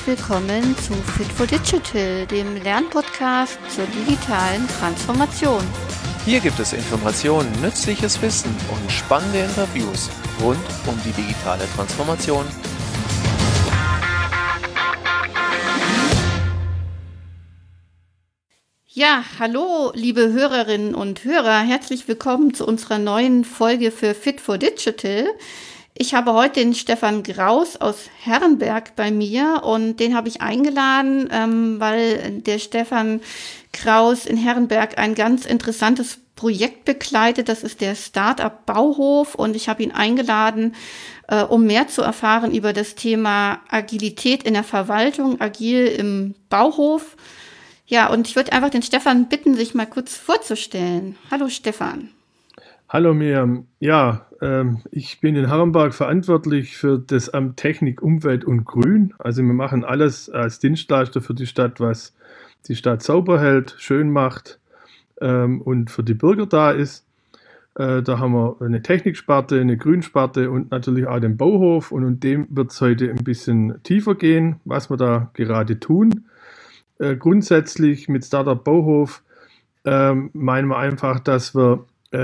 willkommen zu Fit for Digital, dem Lernpodcast zur digitalen Transformation. Hier gibt es Informationen, nützliches Wissen und spannende Interviews rund um die digitale Transformation. Ja, hallo liebe Hörerinnen und Hörer, herzlich willkommen zu unserer neuen Folge für Fit for Digital. Ich habe heute den Stefan Graus aus Herrenberg bei mir und den habe ich eingeladen, weil der Stefan Graus in Herrenberg ein ganz interessantes Projekt begleitet. Das ist der Startup Bauhof und ich habe ihn eingeladen, um mehr zu erfahren über das Thema Agilität in der Verwaltung, agil im Bauhof. Ja, und ich würde einfach den Stefan bitten, sich mal kurz vorzustellen. Hallo Stefan. Hallo Miriam. Ja, ich bin in Herrenberg verantwortlich für das Amt Technik, Umwelt und Grün. Also wir machen alles als Dienstleister für die Stadt, was die Stadt sauber hält, schön macht und für die Bürger da ist. Da haben wir eine Techniksparte, eine Grünsparte und natürlich auch den Bauhof. Und um dem wird es heute ein bisschen tiefer gehen, was wir da gerade tun. Grundsätzlich mit Startup Bauhof meinen wir einfach, dass wir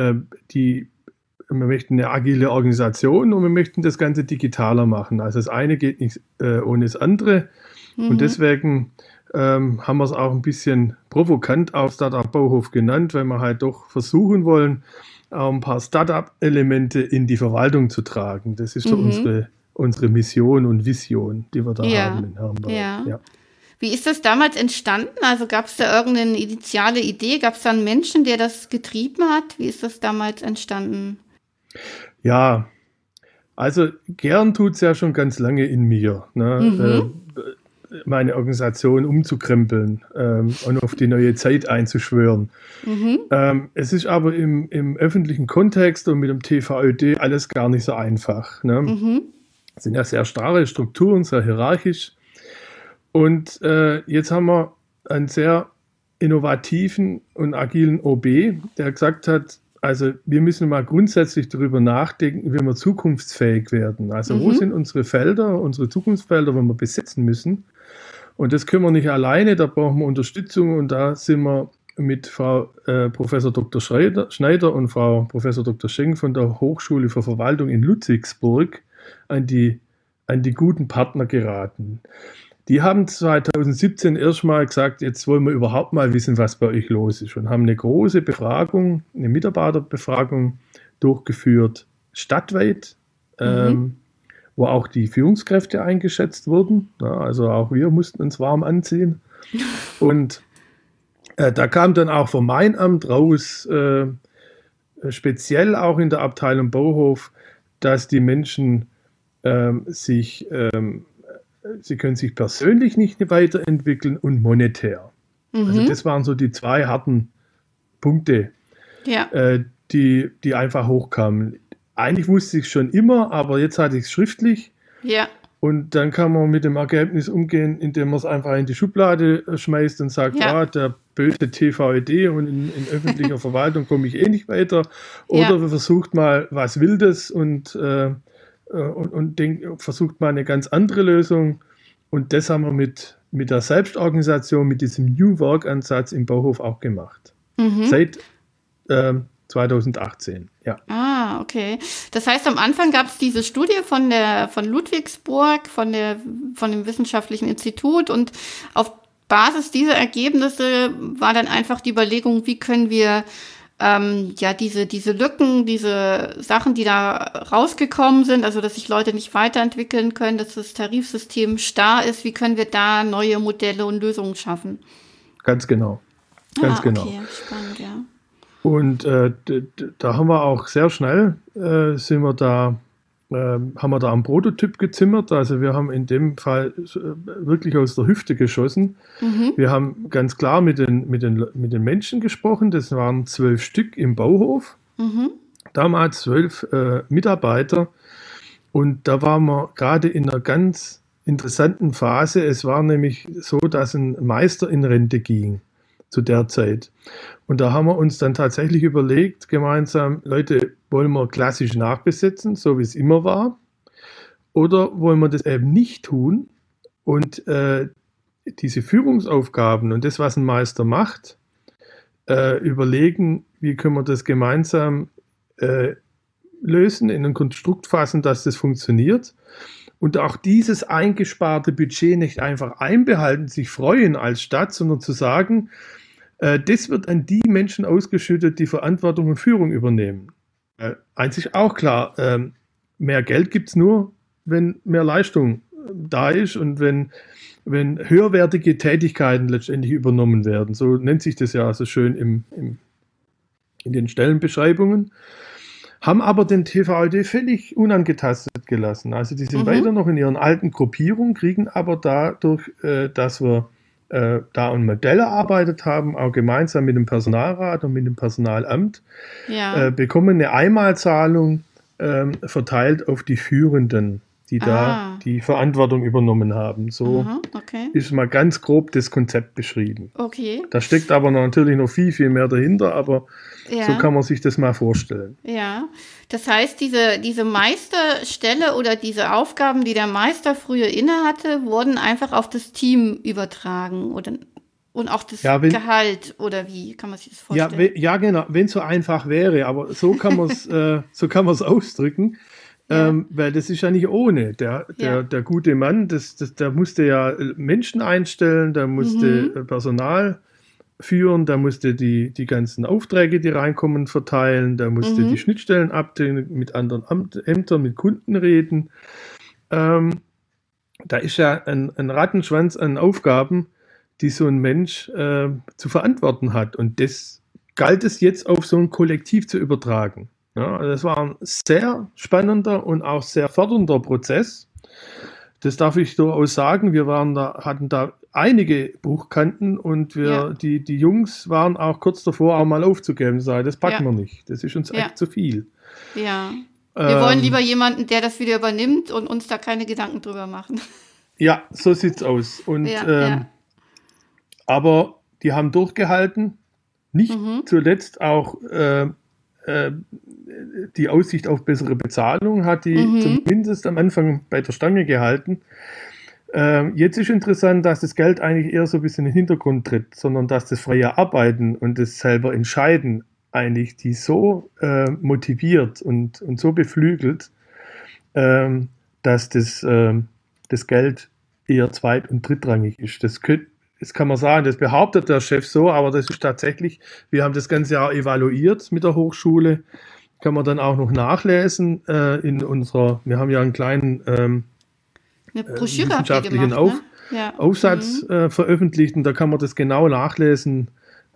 möchten eine agile Organisation und wir möchten das Ganze digitaler machen. Also das eine geht nicht ohne das andere. Und deswegen haben wir es auch ein bisschen provokant auf Startup Bauhof genannt, weil wir halt doch versuchen wollen, auch ein paar Startup-Elemente in die Verwaltung zu tragen. Das ist so unsere Mission und Vision, die wir da haben in Herrenberg. Ja. Wie ist das damals entstanden? Also gab es da irgendeine initiale Idee? Gab es da einen Menschen, der das getrieben hat? Wie ist das damals entstanden? Ja, also gern tut es ja schon ganz lange in mir, ne? Meine Organisation umzukrempeln und auf die neue Zeit einzuschwören. Es ist aber im öffentlichen Kontext und mit dem TVÖD alles gar nicht so einfach. Ne? Es sind ja sehr starre Strukturen, sehr hierarchisch. Und jetzt haben wir einen sehr innovativen und agilen OB, der gesagt hat, also wir müssen mal grundsätzlich darüber nachdenken, wie wir zukunftsfähig werden. Also wo sind unsere Felder, unsere Zukunftsfelder, wo wir besetzen müssen? Und das können wir nicht alleine, da brauchen wir Unterstützung und da sind wir mit Frau Professor Dr. Schneider und Frau Professor Dr. Schenk von der Hochschule für Verwaltung in Ludwigsburg an die guten Partner geraten. Die haben 2017 erstmal gesagt, jetzt wollen wir überhaupt mal wissen, was bei euch los ist und haben eine große Befragung, eine Mitarbeiterbefragung durchgeführt, stadtweit, wo auch die Führungskräfte eingeschätzt wurden. Ja, also auch wir mussten uns warm anziehen. Und da kam dann auch vom Mainamt raus, speziell auch in der Abteilung Bauhof, dass die Menschen sie können sich persönlich nicht weiterentwickeln und monetär. Also das waren so die zwei harten Punkte, die einfach hochkamen. Eigentlich wusste ich es schon immer, aber jetzt hatte ich es schriftlich. Ja. Und dann kann man mit dem Ergebnis umgehen, indem man es einfach in die Schublade schmeißt und sagt, der böse TVÖD und in öffentlicher Verwaltung komme ich eh nicht weiter. Oder man versucht mal was Wildes und versucht mal eine ganz andere Lösung. Und das haben wir mit der Selbstorganisation, mit diesem New Work-Ansatz im Bauhof auch gemacht. Seit 2018, ja. Ah, okay. Das heißt, am Anfang gab es diese Studie von Ludwigsburg, von dem Wissenschaftlichen Institut und auf Basis dieser Ergebnisse war dann einfach die Überlegung, wie können wir diese Lücken, diese Sachen, die da rausgekommen sind, also dass sich Leute nicht weiterentwickeln können, dass das Tarifsystem starr ist, wie können wir da neue Modelle und Lösungen schaffen? Ganz genau. Okay, spannend, ja. Und da haben wir auch sehr schnell, haben wir da einen Prototyp gezimmert. Also wir haben in dem Fall wirklich aus der Hüfte geschossen. Wir haben ganz klar mit den Menschen gesprochen. Das waren 12 Stück im Bauhof. Damals 12 Mitarbeiter. Und da waren wir gerade in einer ganz interessanten Phase. Es war nämlich so, dass ein Meister in Rente ging zu der Zeit. Und da haben wir uns dann tatsächlich überlegt, gemeinsam, Leute, wollen wir klassisch nachbesetzen, so wie es immer war? Oder wollen wir das eben nicht tun und diese Führungsaufgaben und das, was ein Meister macht, überlegen, wie können wir das gemeinsam lösen, in ein Konstrukt fassen, dass das funktioniert und auch dieses eingesparte Budget nicht einfach einbehalten, sich freuen als Stadt, sondern zu sagen, das wird an die Menschen ausgeschüttet, die Verantwortung und Führung übernehmen. Eins ist auch klar, mehr Geld gibt es nur, wenn mehr Leistung da ist und wenn höherwertige Tätigkeiten letztendlich übernommen werden. So nennt sich das ja so schön in den Stellenbeschreibungen. Haben aber den TVÖD völlig unangetastet gelassen. Also die sind weiter noch in ihren alten Gruppierungen, kriegen aber dadurch, dass wir da ein Modell erarbeitet haben, auch gemeinsam mit dem Personalrat und mit dem Personalamt, bekommen eine Einmalzahlung verteilt auf die Führenden, die da die Verantwortung übernommen haben. So ist mal ganz grob das Konzept beschrieben. Okay. Da steckt aber natürlich noch viel, viel mehr dahinter, aber so kann man sich das mal vorstellen. Ja, das heißt, diese Meisterstelle oder diese Aufgaben, die der Meister früher innehatte, wurden einfach auf das Team übertragen und auch das Gehalt, oder wie kann man sich das vorstellen? Ja, genau, wenn es so einfach wäre, aber so kann man es ausdrücken. Weil das ist ja nicht ohne. Der gute Mann, der musste ja Menschen einstellen, der musste Personal führen, der musste die ganzen Aufträge, die reinkommen, verteilen, der musste die Schnittstellen abdecken, mit anderen Ämtern, mit Kunden reden. Da ist ja ein Rattenschwanz an Aufgaben, die so ein Mensch zu verantworten hat. Und das galt es jetzt auf so ein Kollektiv zu übertragen. Ja, also das war ein sehr spannender und auch sehr fördernder Prozess. Das darf ich durchaus sagen. Wir hatten da einige Bruchkanten und die Jungs waren auch kurz davor, auch mal aufzugeben. Das packen wir nicht. Das ist uns echt zu viel. Ja. Wir wollen lieber jemanden, der das wieder übernimmt und uns da keine Gedanken drüber machen. Ja, so sieht's aus. Und, aber die haben durchgehalten. Nicht zuletzt auch die Aussicht auf bessere Bezahlung hat die zumindest am Anfang bei der Stange gehalten. Jetzt ist interessant, dass das Geld eigentlich eher so ein bisschen in den Hintergrund tritt, sondern dass das freie Arbeiten und das selber Entscheiden eigentlich die so motiviert und so beflügelt, dass das Geld eher zweit- und drittrangig ist. Das kann man sagen, das behauptet der Chef so, aber das ist tatsächlich, wir haben das ganze Jahr evaluiert mit der Hochschule, kann man dann auch noch nachlesen wir haben ja einen kleinen wissenschaftlichen Aufsatz veröffentlicht und da kann man das genau nachlesen,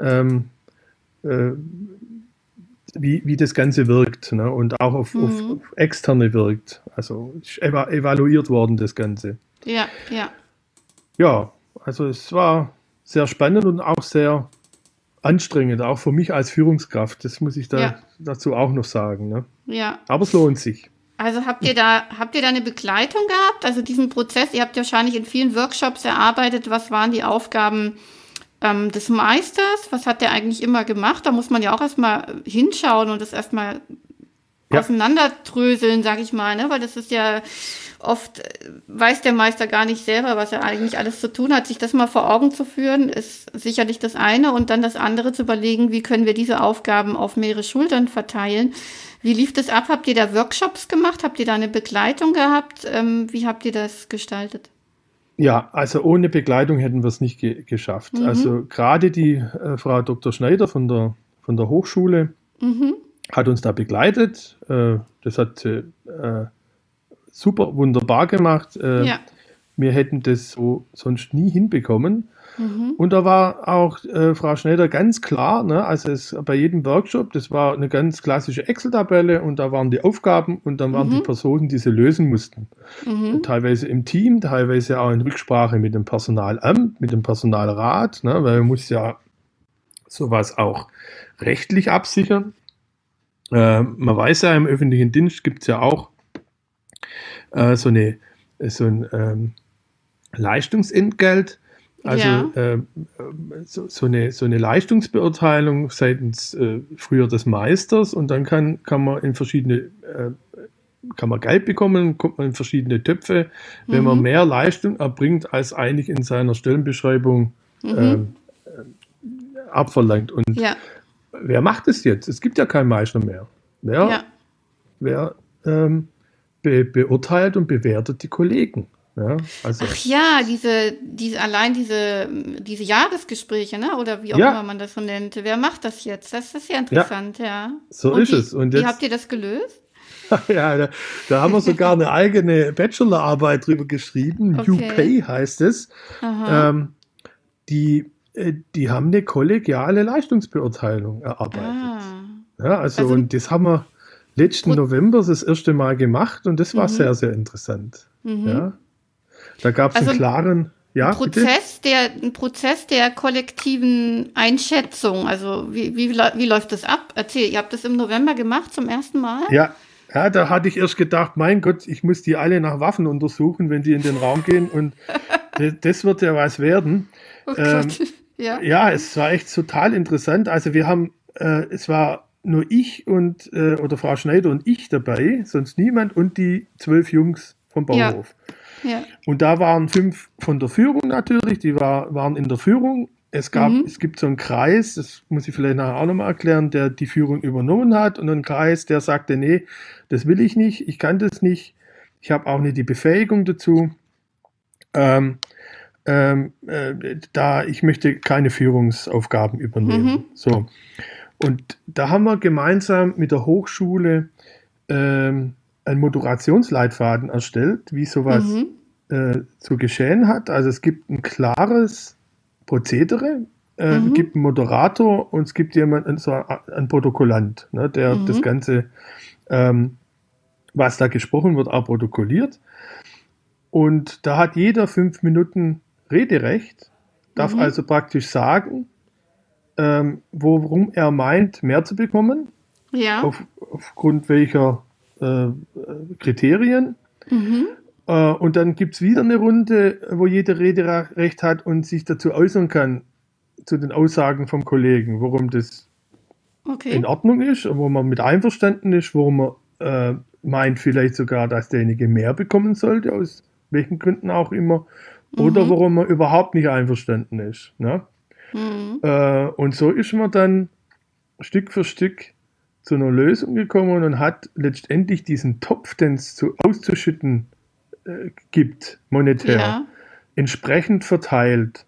wie das Ganze wirkt, ne? Und auch auf Externe wirkt. Also ist evaluiert worden, das Ganze. Ja. Ja, also es war sehr spannend und auch sehr anstrengend, auch für mich als Führungskraft. Das muss ich dazu auch noch sagen. Ne? Ja. Aber es lohnt sich. Also habt ihr da eine Begleitung gehabt? Also diesen Prozess, ihr habt ja wahrscheinlich in vielen Workshops erarbeitet, was waren die Aufgaben des Meisters? Was hat der eigentlich immer gemacht? Da muss man ja auch erstmal hinschauen und das erstmal auseinanderdröseln, sag ich mal, ne? Weil das ist ja oft, weiß der Meister gar nicht selber, was er eigentlich alles zu tun hat. Sich das mal vor Augen zu führen, ist sicherlich das eine und dann das andere zu überlegen, wie können wir diese Aufgaben auf mehrere Schultern verteilen. Wie lief das ab? Habt ihr da Workshops gemacht? Habt ihr da eine Begleitung gehabt? Wie habt ihr das gestaltet? Ja, also ohne Begleitung hätten wir es nicht geschafft. Also gerade die Frau Dr. Schneider von der Hochschule hat uns da begleitet. Das hat sie super wunderbar gemacht. Wir hätten das so sonst nie hinbekommen. Und da war auch Frau Schneider ganz klar, ne, also bei jedem Workshop, das war eine ganz klassische Excel-Tabelle und da waren die Aufgaben und dann waren die Personen, die sie lösen mussten. Teilweise im Team, teilweise auch in Rücksprache mit dem Personalamt, mit dem Personalrat, ne, weil man muss ja sowas auch rechtlich absichern. Man weiß ja, im öffentlichen Dienst gibt es ja auch so ein Leistungsentgelt, also so eine Leistungsbeurteilung seitens früher des Meisters und dann kann man in verschiedene kann man Geld bekommen, kommt man in verschiedene Töpfe, wenn man mehr Leistung erbringt, als eigentlich in seiner Stellenbeschreibung abverlangt. Und wer macht es jetzt? Es gibt ja keinen Meister mehr. Wer beurteilt und bewertet die Kollegen? Ja, also. Ach ja, diese Jahresgespräche, ne? Oder wie auch immer man das so nennt. Wer macht das jetzt? Das ist ja interessant, So und ist es. Und wie habt ihr das gelöst? Ja, da haben wir sogar eine eigene Bachelorarbeit drüber geschrieben. UPay heißt es. Die haben eine kollegiale Leistungsbeurteilung erarbeitet. Ja, also und das haben wir letzten November das erste Mal gemacht und das war sehr, sehr interessant. Ja. Da gab es einen klaren Prozess der kollektiven Einschätzung. Also wie läuft das ab? Erzähl, ihr habt das im November gemacht zum ersten Mal? Ja, da hatte ich erst gedacht, mein Gott, ich muss die alle nach Waffen untersuchen, wenn die in den Raum gehen und das wird ja was werden. Oh Gott. Ja, es war echt total interessant. Also wir haben, es war nur ich und oder Frau Schneider und ich dabei, sonst niemand und die 12 Jungs vom Bauhof. Ja. Und da waren 5 von der Führung natürlich, die waren in der Führung. Es gibt so einen Kreis, das muss ich vielleicht nachher auch nochmal erklären, der die Führung übernommen hat und einen Kreis, der sagte, nee, das will ich nicht, ich kann das nicht, ich habe auch nicht die Befähigung dazu. Ich möchte keine Führungsaufgaben übernehmen. So. Und da haben wir gemeinsam mit der Hochschule einen Moderationsleitfaden erstellt, wie sowas zu geschehen hat. Also es gibt ein klares Prozedere, es gibt einen Moderator und es gibt jemanden, so einen Protokollant, ne, der das Ganze, was da gesprochen wird, auch protokolliert. Und da hat jeder 5 Minuten Rederecht, darf also praktisch sagen, worum er meint, mehr zu bekommen, aufgrund welcher Kriterien. Und dann gibt es wieder eine Runde, wo jeder Rederecht hat und sich dazu äußern kann, zu den Aussagen vom Kollegen, warum das in Ordnung ist, wo man mit einverstanden ist, warum man meint vielleicht sogar, dass derjenige mehr bekommen sollte, aus welchen Gründen auch immer, oder warum man überhaupt nicht einverstanden ist. Ne? Und so ist man dann Stück für Stück zu einer Lösung gekommen und hat letztendlich diesen Topf, den es auszuschütten gibt, monetär, entsprechend verteilt,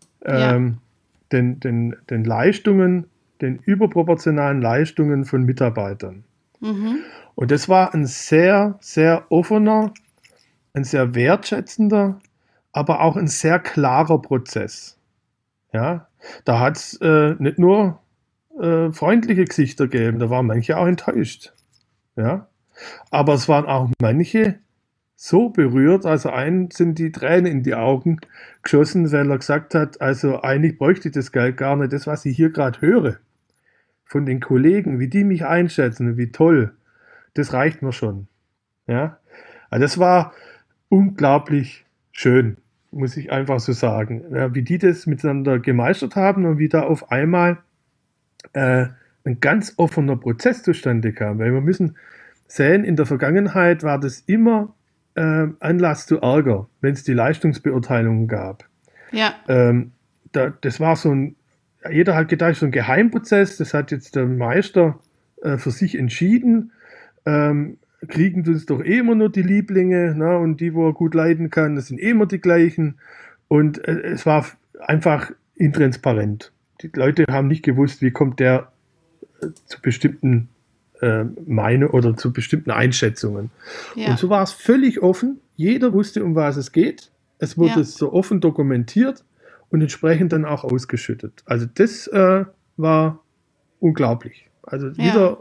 den Leistungen, den überproportionalen Leistungen von Mitarbeitern. Und das war ein sehr, sehr offener, ein sehr wertschätzender, aber auch ein sehr klarer Prozess. Ja, da hat es nicht nur freundliche Gesichter gegeben, da waren manche auch enttäuscht. Ja, aber es waren auch manche so berührt, also einen sind die Tränen in die Augen geschossen, weil er gesagt hat, also eigentlich bräuchte ich das Geld gar nicht, das, was ich hier gerade höre, von den Kollegen, wie die mich einschätzen, wie toll, das reicht mir schon. Ja, also das war unglaublich schön, muss ich einfach so sagen, ja, wie die das miteinander gemeistert haben und wie da auf einmal ein ganz offener Prozess zustande kam, weil wir müssen sehen, in der Vergangenheit war das immer Anlass zu Ärger, wenn es die Leistungsbeurteilungen gab. Ja. Das war so ein, jeder hat gedacht, so ein Geheimprozess, das hat jetzt der Meister für sich entschieden, kriegen uns doch immer nur die Lieblinge, ne, und die, wo er gut leiden kann, das sind immer die gleichen. Und es war einfach intransparent. Die Leute haben nicht gewusst, wie kommt der zu bestimmten Meinungen oder zu bestimmten Einschätzungen. Ja. Und so war es völlig offen. Jeder wusste, um was es geht. Es wurde so offen dokumentiert und entsprechend dann auch ausgeschüttet. Also das war unglaublich. Also wieder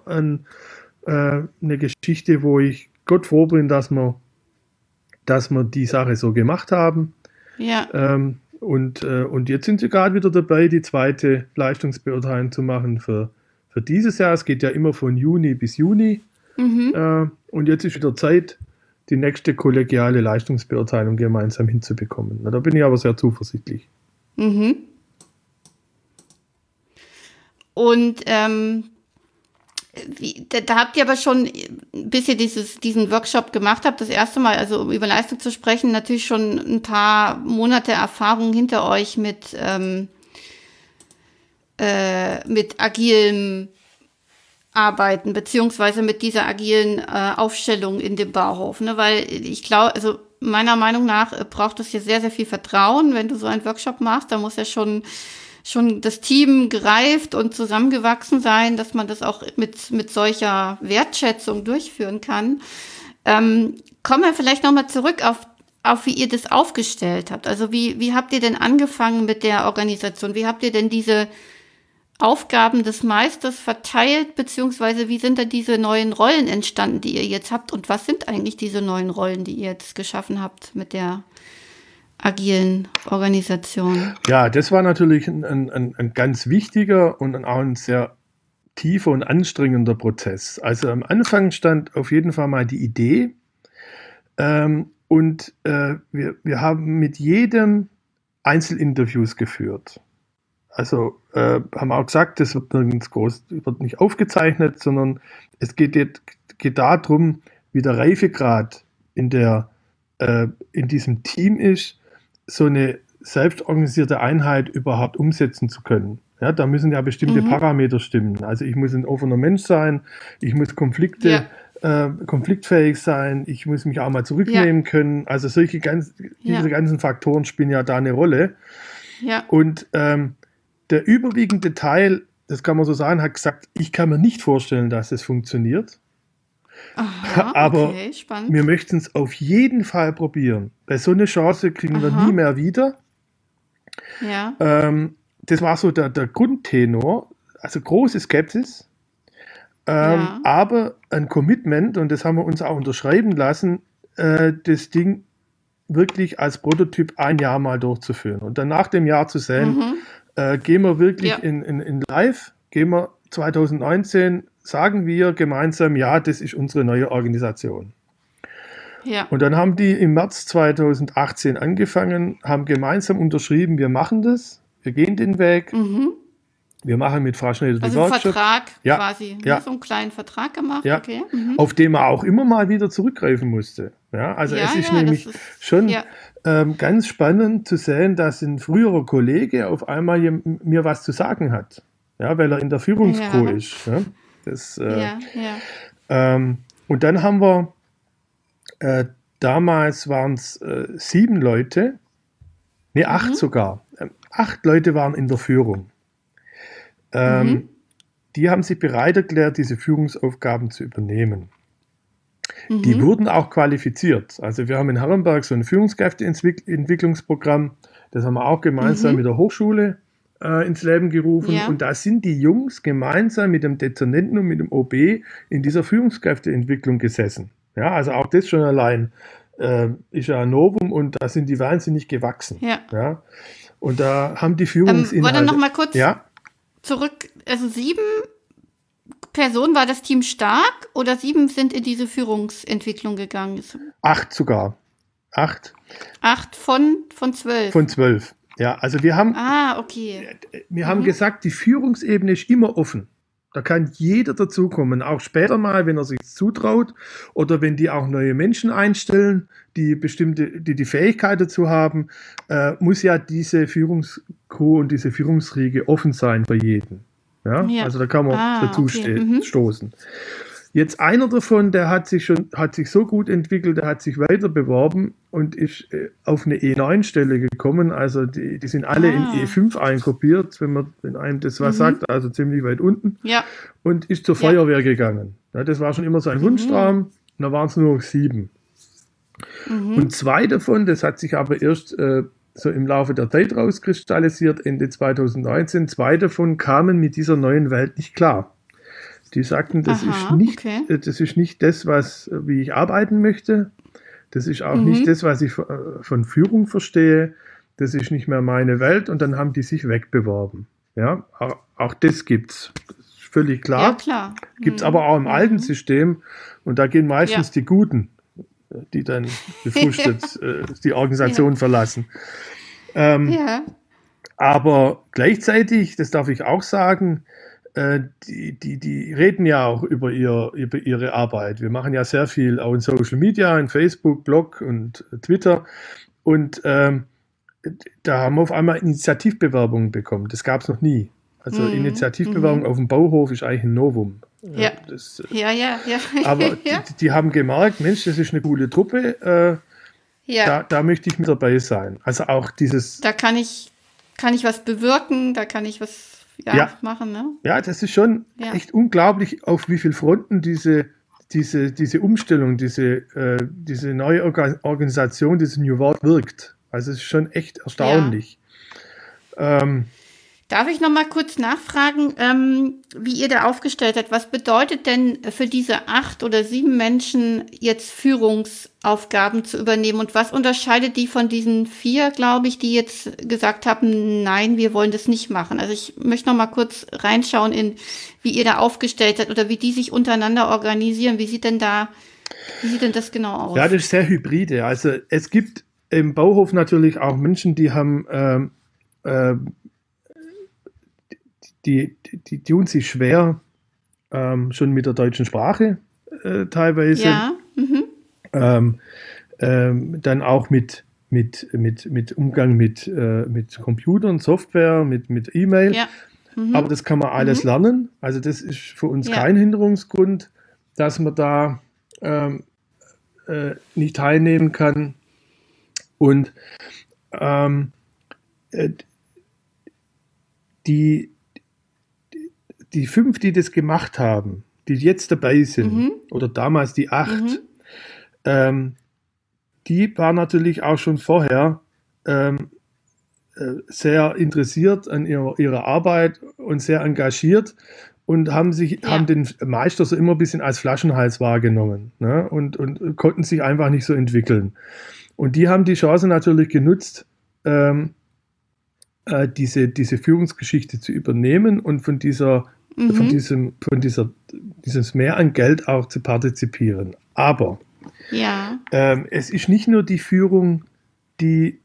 eine Geschichte, wo ich Gott froh bin, dass wir die Sache so gemacht haben. Ja. Und jetzt sind sie gerade wieder dabei, die zweite Leistungsbeurteilung zu machen für dieses Jahr. Es geht ja immer von Juni bis Juni. Und jetzt ist wieder Zeit, die nächste kollegiale Leistungsbeurteilung gemeinsam hinzubekommen. Da bin ich aber sehr zuversichtlich. Und Da habt ihr aber schon, bis ihr diesen Workshop gemacht habt, das erste Mal, also um über Leistung zu sprechen, natürlich schon ein paar Monate Erfahrung hinter euch mit agilem Arbeiten, beziehungsweise mit dieser agilen Aufstellung in dem Bauhof. Ne? Weil ich glaube, also meiner Meinung nach braucht es hier sehr, sehr viel Vertrauen, wenn du so einen Workshop machst. Da muss ja schon das Team gereift und zusammengewachsen sein, dass man das auch mit solcher Wertschätzung durchführen kann. Kommen wir vielleicht nochmal zurück auf wie ihr das aufgestellt habt. Also wie habt ihr denn angefangen mit der Organisation? Wie habt ihr denn diese Aufgaben des Meisters verteilt, beziehungsweise wie sind da diese neuen Rollen entstanden, die ihr jetzt habt? Und was sind eigentlich diese neuen Rollen, die ihr jetzt geschaffen habt mit der agilen Organisation? Ja, das war natürlich ein ganz wichtiger und auch ein sehr tiefer und anstrengender Prozess. Also am Anfang stand auf jeden Fall mal die Idee und wir haben mit jedem Einzelinterviews geführt. Also haben auch gesagt, das wird nirgends groß, wird nicht aufgezeichnet, sondern es geht darum, wie der Reifegrad in diesem Team ist, so eine selbstorganisierte Einheit überhaupt umsetzen zu können. Ja, da müssen ja bestimmte Parameter stimmen. Also ich muss ein offener Mensch sein, ich muss konfliktfähig sein, ich muss mich auch mal zurücknehmen können. Also diese ganzen Faktoren spielen ja da eine Rolle. Ja. Und der überwiegende Teil, das kann man so sagen, hat gesagt, ich kann mir nicht vorstellen, dass es funktioniert. Aha, aber okay, wir möchten es auf jeden Fall probieren. Weil so eine Chance kriegen wir nie mehr wieder. Ja. Das war so der Grundtenor. Also große Skepsis. Aber ein Commitment, und das haben wir uns auch unterschreiben lassen, das Ding wirklich als Prototyp ein Jahr mal durchzuführen. Und dann nach dem Jahr zu sehen, gehen wir wirklich in Live, gehen wir 2019, sagen wir gemeinsam, ja, das ist unsere neue Organisation. Ja. Und dann haben die im März 2018 angefangen, haben gemeinsam unterschrieben, wir machen das, wir gehen den Weg, wir machen mit Frau Schneider den Workshop. Also Vertrag quasi, so einen kleinen Vertrag gemacht, okay. Auf den man auch immer mal wieder zurückgreifen musste. Ja, also es ist nämlich schon ganz spannend zu sehen, dass ein früherer Kollege auf einmal mir was zu sagen hat, weil er in der Führungskrew ist. Ja? Und dann haben wir, damals waren es 7 Leute, 8 sogar. 8 Leute waren in der Führung. Die haben sich bereit erklärt, diese Führungsaufgaben zu übernehmen. Die wurden auch qualifiziert. Also wir haben in Herrenberg so ein Führungskräfteentwicklungsprogramm, das haben wir auch gemeinsam mit der Hochschule ins Leben gerufen. Ja. Und da sind die Jungs gemeinsam mit dem Dezernenten und mit dem OB in dieser Führungskräfteentwicklung gesessen. Ja, also auch das schon allein ist ja ein Novum und da sind die wahnsinnig gewachsen. Ja. Ja. Und da haben die Führungsinhalte... Warte noch mal kurz zurück. Also 7 Personen, war das Team stark oder 7 sind in diese Führungsentwicklung gegangen? 8 sogar. 8. 8 von 12? Von 12. Ja, also wir haben, wir haben gesagt, die Führungsebene ist immer offen. Da kann jeder dazukommen, auch später mal, wenn er sich zutraut oder wenn die auch neue Menschen einstellen, die die Fähigkeit dazu haben, muss ja diese Führungskrew und diese Führungsriege offen sein für jeden. Ja? Also da kann man dazu stoßen. Jetzt einer davon, der hat sich so gut entwickelt, der hat sich weiter beworben und ist auf eine E9-Stelle gekommen. Also die sind alle in E5 einkopiert, wenn einem das was sagt, also ziemlich weit unten. Ja. Und ist zur Feuerwehr gegangen. Ja, das war schon immer sein Wunschtraum. Und da waren es nur noch 7. Und 2 davon, das hat sich aber erst so im Laufe der Zeit rauskristallisiert, Ende 2019, 2 davon kamen mit dieser neuen Welt nicht klar. Die sagten, das ist nicht das, wie ich arbeiten möchte. Das ist auch nicht das, was ich von Führung verstehe. Das ist nicht mehr meine Welt. Und dann haben die sich wegbeworben. Ja, auch das gibt's. Das ist völlig klar. Ja, klar. Gibt's aber auch im alten System. Und da gehen meistens die Guten, die dann befrustet die Organisation verlassen. Aber gleichzeitig, das darf ich auch sagen, die reden ja auch über ihre Arbeit. Wir machen ja sehr viel auch in Social Media, in Facebook, Blog und Twitter. Und da haben wir auf einmal Initiativbewerbungen bekommen. Das gab es noch nie. Also Initiativbewerbung auf dem Bauhof ist eigentlich ein Novum. Ja. Ja. Aber die haben gemerkt, Mensch, das ist eine coole Truppe. Da möchte ich mit dabei sein. Also auch dieses... Da kann ich was bewirken, da kann ich was machen, ne? Ja, das ist schon echt unglaublich, auf wie vielen Fronten diese Umstellung, diese neue Organisation, dieses New World wirkt. Also es ist schon echt erstaunlich. Darf ich noch mal kurz nachfragen, wie ihr da aufgestellt habt? Was bedeutet denn für diese 8 oder 7 Menschen jetzt Führungsaufgaben zu übernehmen? Und was unterscheidet die von diesen 4, glaube ich, die jetzt gesagt haben, nein, wir wollen das nicht machen? Also ich möchte noch mal kurz reinschauen in, wie ihr da aufgestellt habt oder wie die sich untereinander organisieren. Wie sieht denn das genau aus? Ja, das ist sehr hybride. Also es gibt im Bauhof natürlich auch Menschen, die haben die tun sich schwer schon mit der deutschen Sprache teilweise. Ja. Dann auch mit Umgang mit Computern, Software, mit E-Mail. Ja. Aber das kann man alles lernen. Also das ist für uns kein Hinderungsgrund, dass man da nicht teilnehmen kann. Und die 5, die das gemacht haben, die jetzt dabei sind, oder damals die 8, die waren natürlich auch schon vorher sehr interessiert an ihrer Arbeit und sehr engagiert und haben den Meister so immer ein bisschen als Flaschenhals wahrgenommen, ne? und konnten sich einfach nicht so entwickeln. Und die haben die Chance natürlich genutzt, diese Führungsgeschichte zu übernehmen und von diesem Mehr an Geld auch zu partizipieren. Aber es ist nicht nur die Führung, die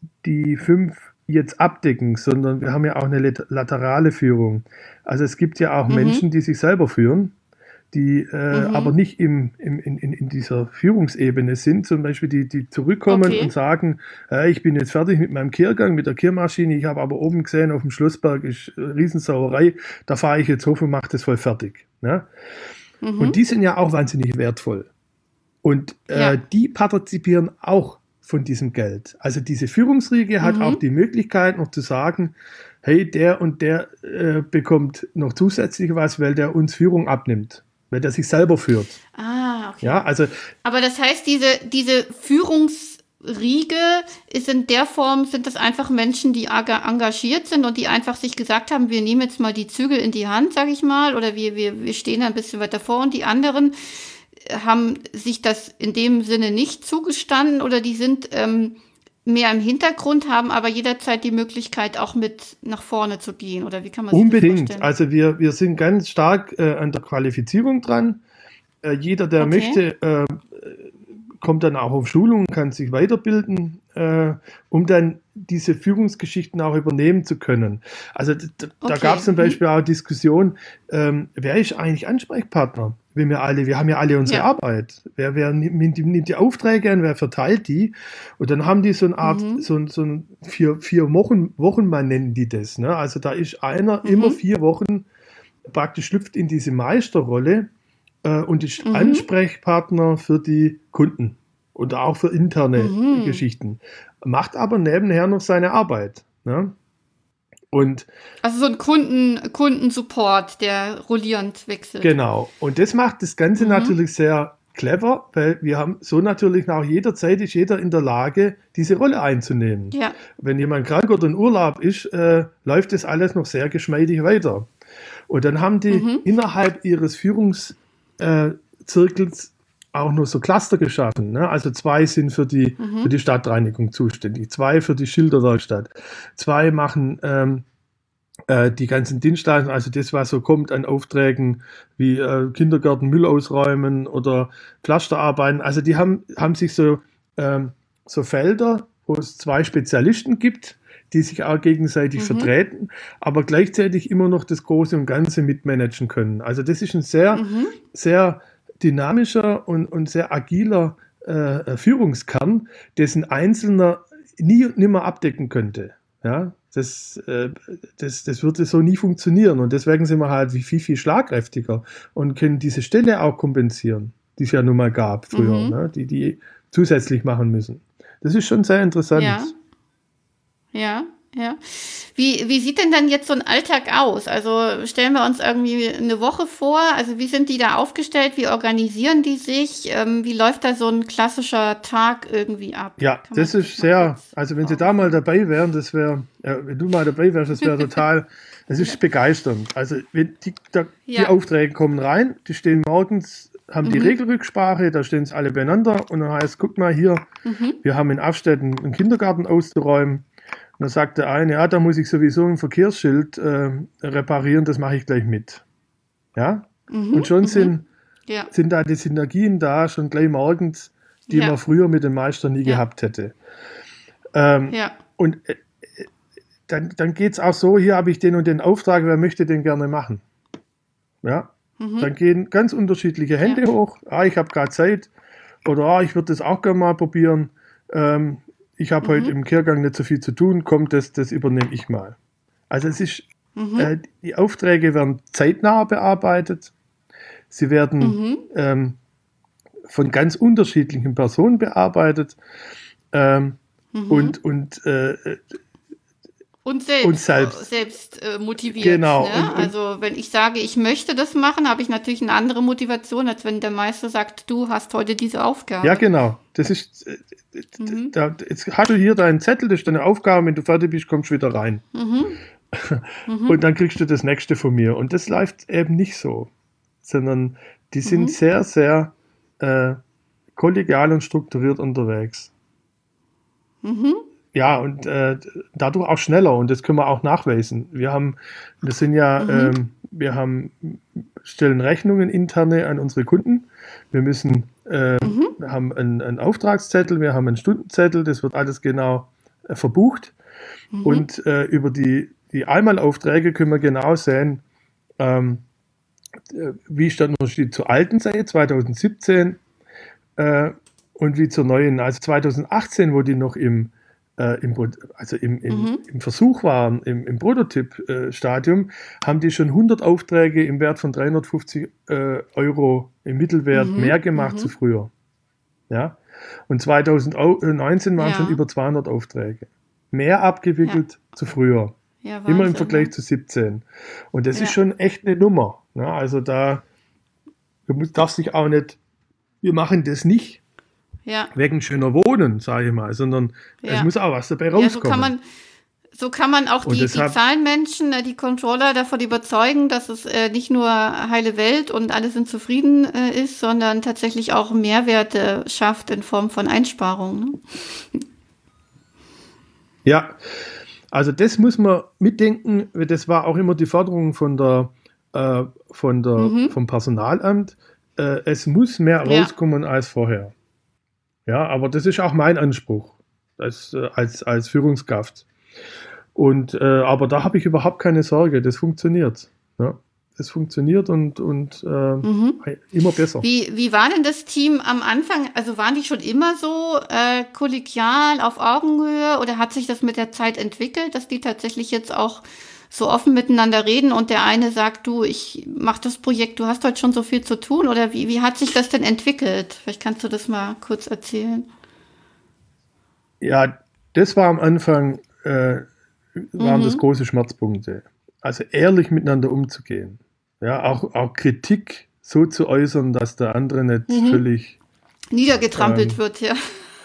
5 jetzt abdecken, sondern wir haben ja auch eine laterale Führung. Also es gibt ja auch Menschen, die sich selber führen, die aber nicht in dieser Führungsebene sind, zum Beispiel die zurückkommen und sagen, ich bin jetzt fertig mit meinem Kehrgang, mit der Kehrmaschine, ich habe aber oben gesehen, auf dem Schlossberg ist eine Riesensauerei, da fahre ich jetzt hoch und mache das voll fertig. Ne? Und die sind ja auch wahnsinnig wertvoll. Und die partizipieren auch von diesem Geld. Also diese Führungsriege hat auch die Möglichkeit noch zu sagen, hey, der und der bekommt noch zusätzlich was, weil der uns Führung abnimmt. Weil der sich selber führt. Ah, okay. Ja, also, aber das heißt, diese Führungsriege ist in der Form, sind das einfach Menschen, die engagiert sind und die einfach sich gesagt haben, wir nehmen jetzt mal die Zügel in die Hand, sage ich mal, oder wir stehen ein bisschen weiter vor und die anderen haben sich das in dem Sinne nicht zugestanden oder die sind mehr im Hintergrund, haben aber jederzeit die Möglichkeit, auch mit nach vorne zu gehen, oder wie kann man sich das vorstellen? Unbedingt. Also wir sind ganz stark an der Qualifizierung dran. Jeder, der möchte, kommt dann auch auf Schulungen, kann sich weiterbilden, um dann diese Führungsgeschichten auch übernehmen zu können. Also da gab es zum Beispiel auch Diskussion, wer ist eigentlich Ansprechpartner? Wir haben ja alle unsere Arbeit. Wer nimmt die Aufträge an, wer verteilt die? Und dann haben die so eine Art, so ein 4 Wochenmann nennen die das. Ne? Also da ist einer immer 4 Wochen praktisch schlüpft in diese Meisterrolle und ist Ansprechpartner für die Kunden und auch für interne Geschichten. Macht aber nebenher noch seine Arbeit. Ne? Und also so ein Kundensupport, der rollierend wechselt. Genau. Und das macht das Ganze natürlich sehr clever, weil wir haben so natürlich auch jederzeit ist jeder in der Lage, diese Rolle einzunehmen. Ja. Wenn jemand krank oder in Urlaub ist, läuft das alles noch sehr geschmeidig weiter. Und dann haben die innerhalb ihres Führungszirkels auch nur so Cluster geschaffen. Ne? Also 2 sind für die Stadtreinigung zuständig, 2 für die Schilderwerkstatt, 2 machen die ganzen Dienstleistungen, also das, was so kommt an Aufträgen wie Kindergärten, Müll ausräumen oder Pflasterarbeiten. Also die haben sich so Felder, wo es 2 Spezialisten gibt, die sich auch gegenseitig vertreten, aber gleichzeitig immer noch das Große und Ganze mitmanagen können. Also das ist ein sehr dynamischer und sehr agiler Führungskern, dessen Einzelner nimmer abdecken könnte. Ja, das würde so nie funktionieren. Und deswegen sind wir halt viel schlagkräftiger und können diese Stelle auch kompensieren, die es ja nun mal gab früher, ne, die zusätzlich machen müssen. Das ist schon sehr interessant. Ja. Wie sieht denn dann jetzt so ein Alltag aus? Also stellen wir uns irgendwie eine Woche vor, also wie sind die da aufgestellt, wie organisieren die sich, wie läuft da so ein klassischer Tag irgendwie ab? Ja, das ist sehr, also wenn Sie da mal dabei wären, wenn du mal dabei wärst, das wäre total, das ist begeisternd. Also wenn die Aufträge kommen rein, die stehen morgens, haben die Regelrücksprache, da stehen sie alle beieinander und dann heißt, guck mal hier, wir haben in Afstetten einen Kindergarten auszuräumen. Und dann sagt der eine, ja, da muss ich sowieso ein Verkehrsschild reparieren, das mache ich gleich mit. Ja? Und schon sind da die Synergien da, schon gleich morgens, die man früher mit dem Meister nie gehabt hätte. Und dann geht es auch so, hier habe ich den und den Auftrag, wer möchte den gerne machen? Ja? Dann gehen ganz unterschiedliche Hände hoch. Ich habe gerade Zeit. Oder ich würde das auch gerne mal probieren. Ich habe heute im Kehrgang nicht so viel zu tun. Kommt, das übernehme ich mal. Also es ist, die Aufträge werden zeitnah bearbeitet. Sie werden von ganz unterschiedlichen Personen bearbeitet. Und selbst motiviert. Genau. Ne? Also wenn ich sage, ich möchte das machen, habe ich natürlich eine andere Motivation, als wenn der Meister sagt, du hast heute diese Aufgabe. Ja, genau. Das ist, jetzt hast du hier deinen Zettel, das ist deine Aufgabe, wenn du fertig bist, kommst du wieder rein. Und dann kriegst du das nächste von mir. Und das läuft eben nicht so, sondern die sind sehr, sehr kollegial und strukturiert unterwegs. Ja, und dadurch auch schneller und das können wir auch nachweisen. Wir stellen Rechnungen interne an unsere Kunden. Wir haben einen Auftragszettel, wir haben einen Stundenzettel, das wird alles genau verbucht. Und über die Einmalaufträge können wir genau sehen, wie ist der Unterschied zur alten Zeit, 2017, und wie zur neuen, also 2018, wo die noch im Versuch waren, im Prototyp-Stadium, haben die schon 100 Aufträge im Wert von 350 Euro im Mittelwert mehr gemacht zu früher. Ja? Und 2019 waren schon über 200 Aufträge. Mehr abgewickelt zu früher. Ja, Wahnsinn, immer im Vergleich zu 17. Und das ist schon echt eine Nummer. Ja? Also du darfst dich auch nicht, wir machen das nicht wegen schöner Wohnen, sage ich mal, sondern es muss auch was dabei rauskommen. So kann man auch die Zahlenmenschen, die Controller davon überzeugen, dass es nicht nur heile Welt und alle sind zufrieden ist, sondern tatsächlich auch Mehrwerte schafft in Form von Einsparungen. Ne? Ja, also das muss man mitdenken. Das war auch immer die Forderung vom Personalamt. Es muss mehr rauskommen als vorher. Ja, aber das ist auch mein Anspruch als Führungskraft. Aber da habe ich überhaupt keine Sorge. Das funktioniert. Ja, das funktioniert und immer besser. Wie war denn das Team am Anfang? Also waren die schon immer so kollegial auf Augenhöhe oder hat sich das mit der Zeit entwickelt, dass die tatsächlich jetzt auch so offen miteinander reden und der eine sagt, du, ich mache das Projekt, du hast heute schon so viel zu tun, oder wie hat sich das denn entwickelt? Vielleicht kannst du das mal kurz erzählen. Ja, das war am Anfang, waren das große Schmerzpunkte. Also ehrlich miteinander umzugehen. Ja, auch Kritik so zu äußern, dass der andere nicht völlig niedergetrampelt wird, ja.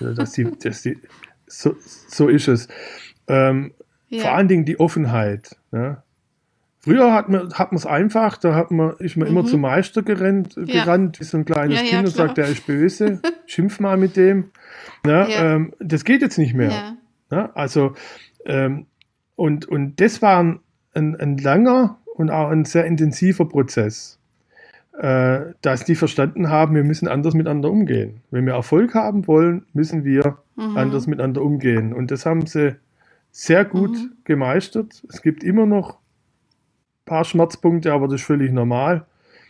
So ist es. Vor allen Dingen die Offenheit. Ja. Früher hat man es einfach, ist man immer zum Meister gerannt, wie so ein kleines Kind und sagt, der ist böse, schimpf mal mit dem. Ja, das geht jetzt nicht mehr. Ja. Ja, also, und das war ein langer und auch ein sehr intensiver Prozess, dass die verstanden haben, wir müssen anders miteinander umgehen. Wenn wir Erfolg haben wollen, müssen wir anders miteinander umgehen. Und das haben sie sehr gut gemeistert. Es gibt immer noch ein paar Schmerzpunkte, aber das ist völlig normal.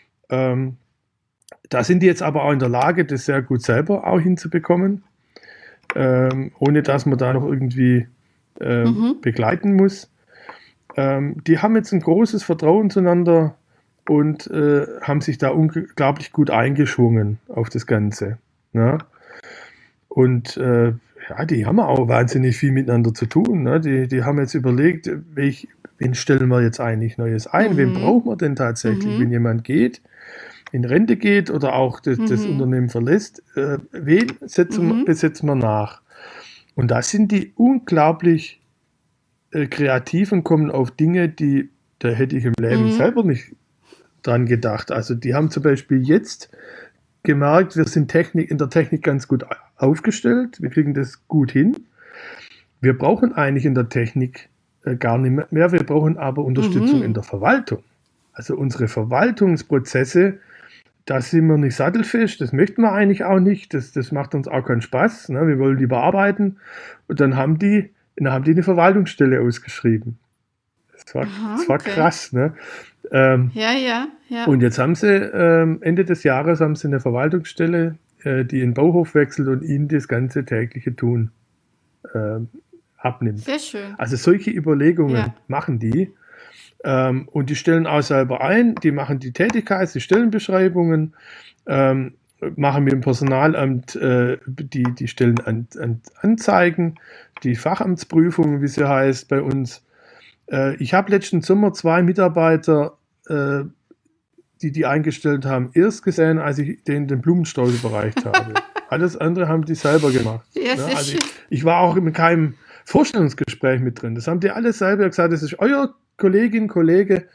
Da sind die jetzt aber auch in der Lage, das sehr gut selber auch hinzubekommen, ohne dass man da noch irgendwie begleiten muss. Die haben jetzt ein großes Vertrauen zueinander und haben sich da unglaublich gut eingeschwungen auf das Ganze. Ja? Und die haben auch wahnsinnig viel miteinander zu tun. Ne? Die haben jetzt überlegt, wen stellen wir jetzt eigentlich Neues ein? Wen brauchen wir denn tatsächlich, wenn jemand geht, in Rente geht oder auch das Unternehmen verlässt? Wen besetzen wir nach? Und da sind die unglaublich kreativ und kommen auf Dinge, da hätte ich im Leben selber nicht dran gedacht. Also die haben zum Beispiel jetzt gemerkt, wir sind in der Technik ganz gut aufgestellt, wir kriegen das gut hin. Wir brauchen eigentlich in der Technik gar nicht mehr, wir brauchen aber Unterstützung in der Verwaltung. Also unsere Verwaltungsprozesse, da sind wir nicht sattelfest, das möchten wir eigentlich auch nicht, das macht uns auch keinen Spaß, ne? Wir wollen die bearbeiten und dann haben die eine Verwaltungsstelle ausgeschrieben. Das war krass, ne? Ja. Und jetzt haben sie, Ende des Jahres haben sie eine Verwaltungsstelle, die in den Bauhof wechselt und ihnen das ganze tägliche Tun abnimmt. Sehr schön. Also solche Überlegungen machen die. Und die stellen auch selber ein, die machen die die Stellenbeschreibungen, machen mit dem Personalamt die Stellenanzeigen, die Fachamtsprüfungen, wie sie heißt, bei uns. Ich habe letzten Sommer 2 Mitarbeiter, die eingestellt haben, erst gesehen, als ich denen den Blumenstrauß überreicht habe. Alles andere haben die selber gemacht. Ja, ne? Also ich war auch in keinem Vorstellungsgespräch mit drin. Das haben die alle selber gesagt, das ist euer Kollegin, Kollege.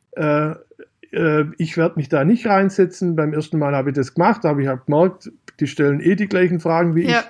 Ich werde mich da nicht reinsetzen. Beim ersten Mal habe ich das gemacht, aber ich habe gemerkt, die stellen die gleichen Fragen wie ich.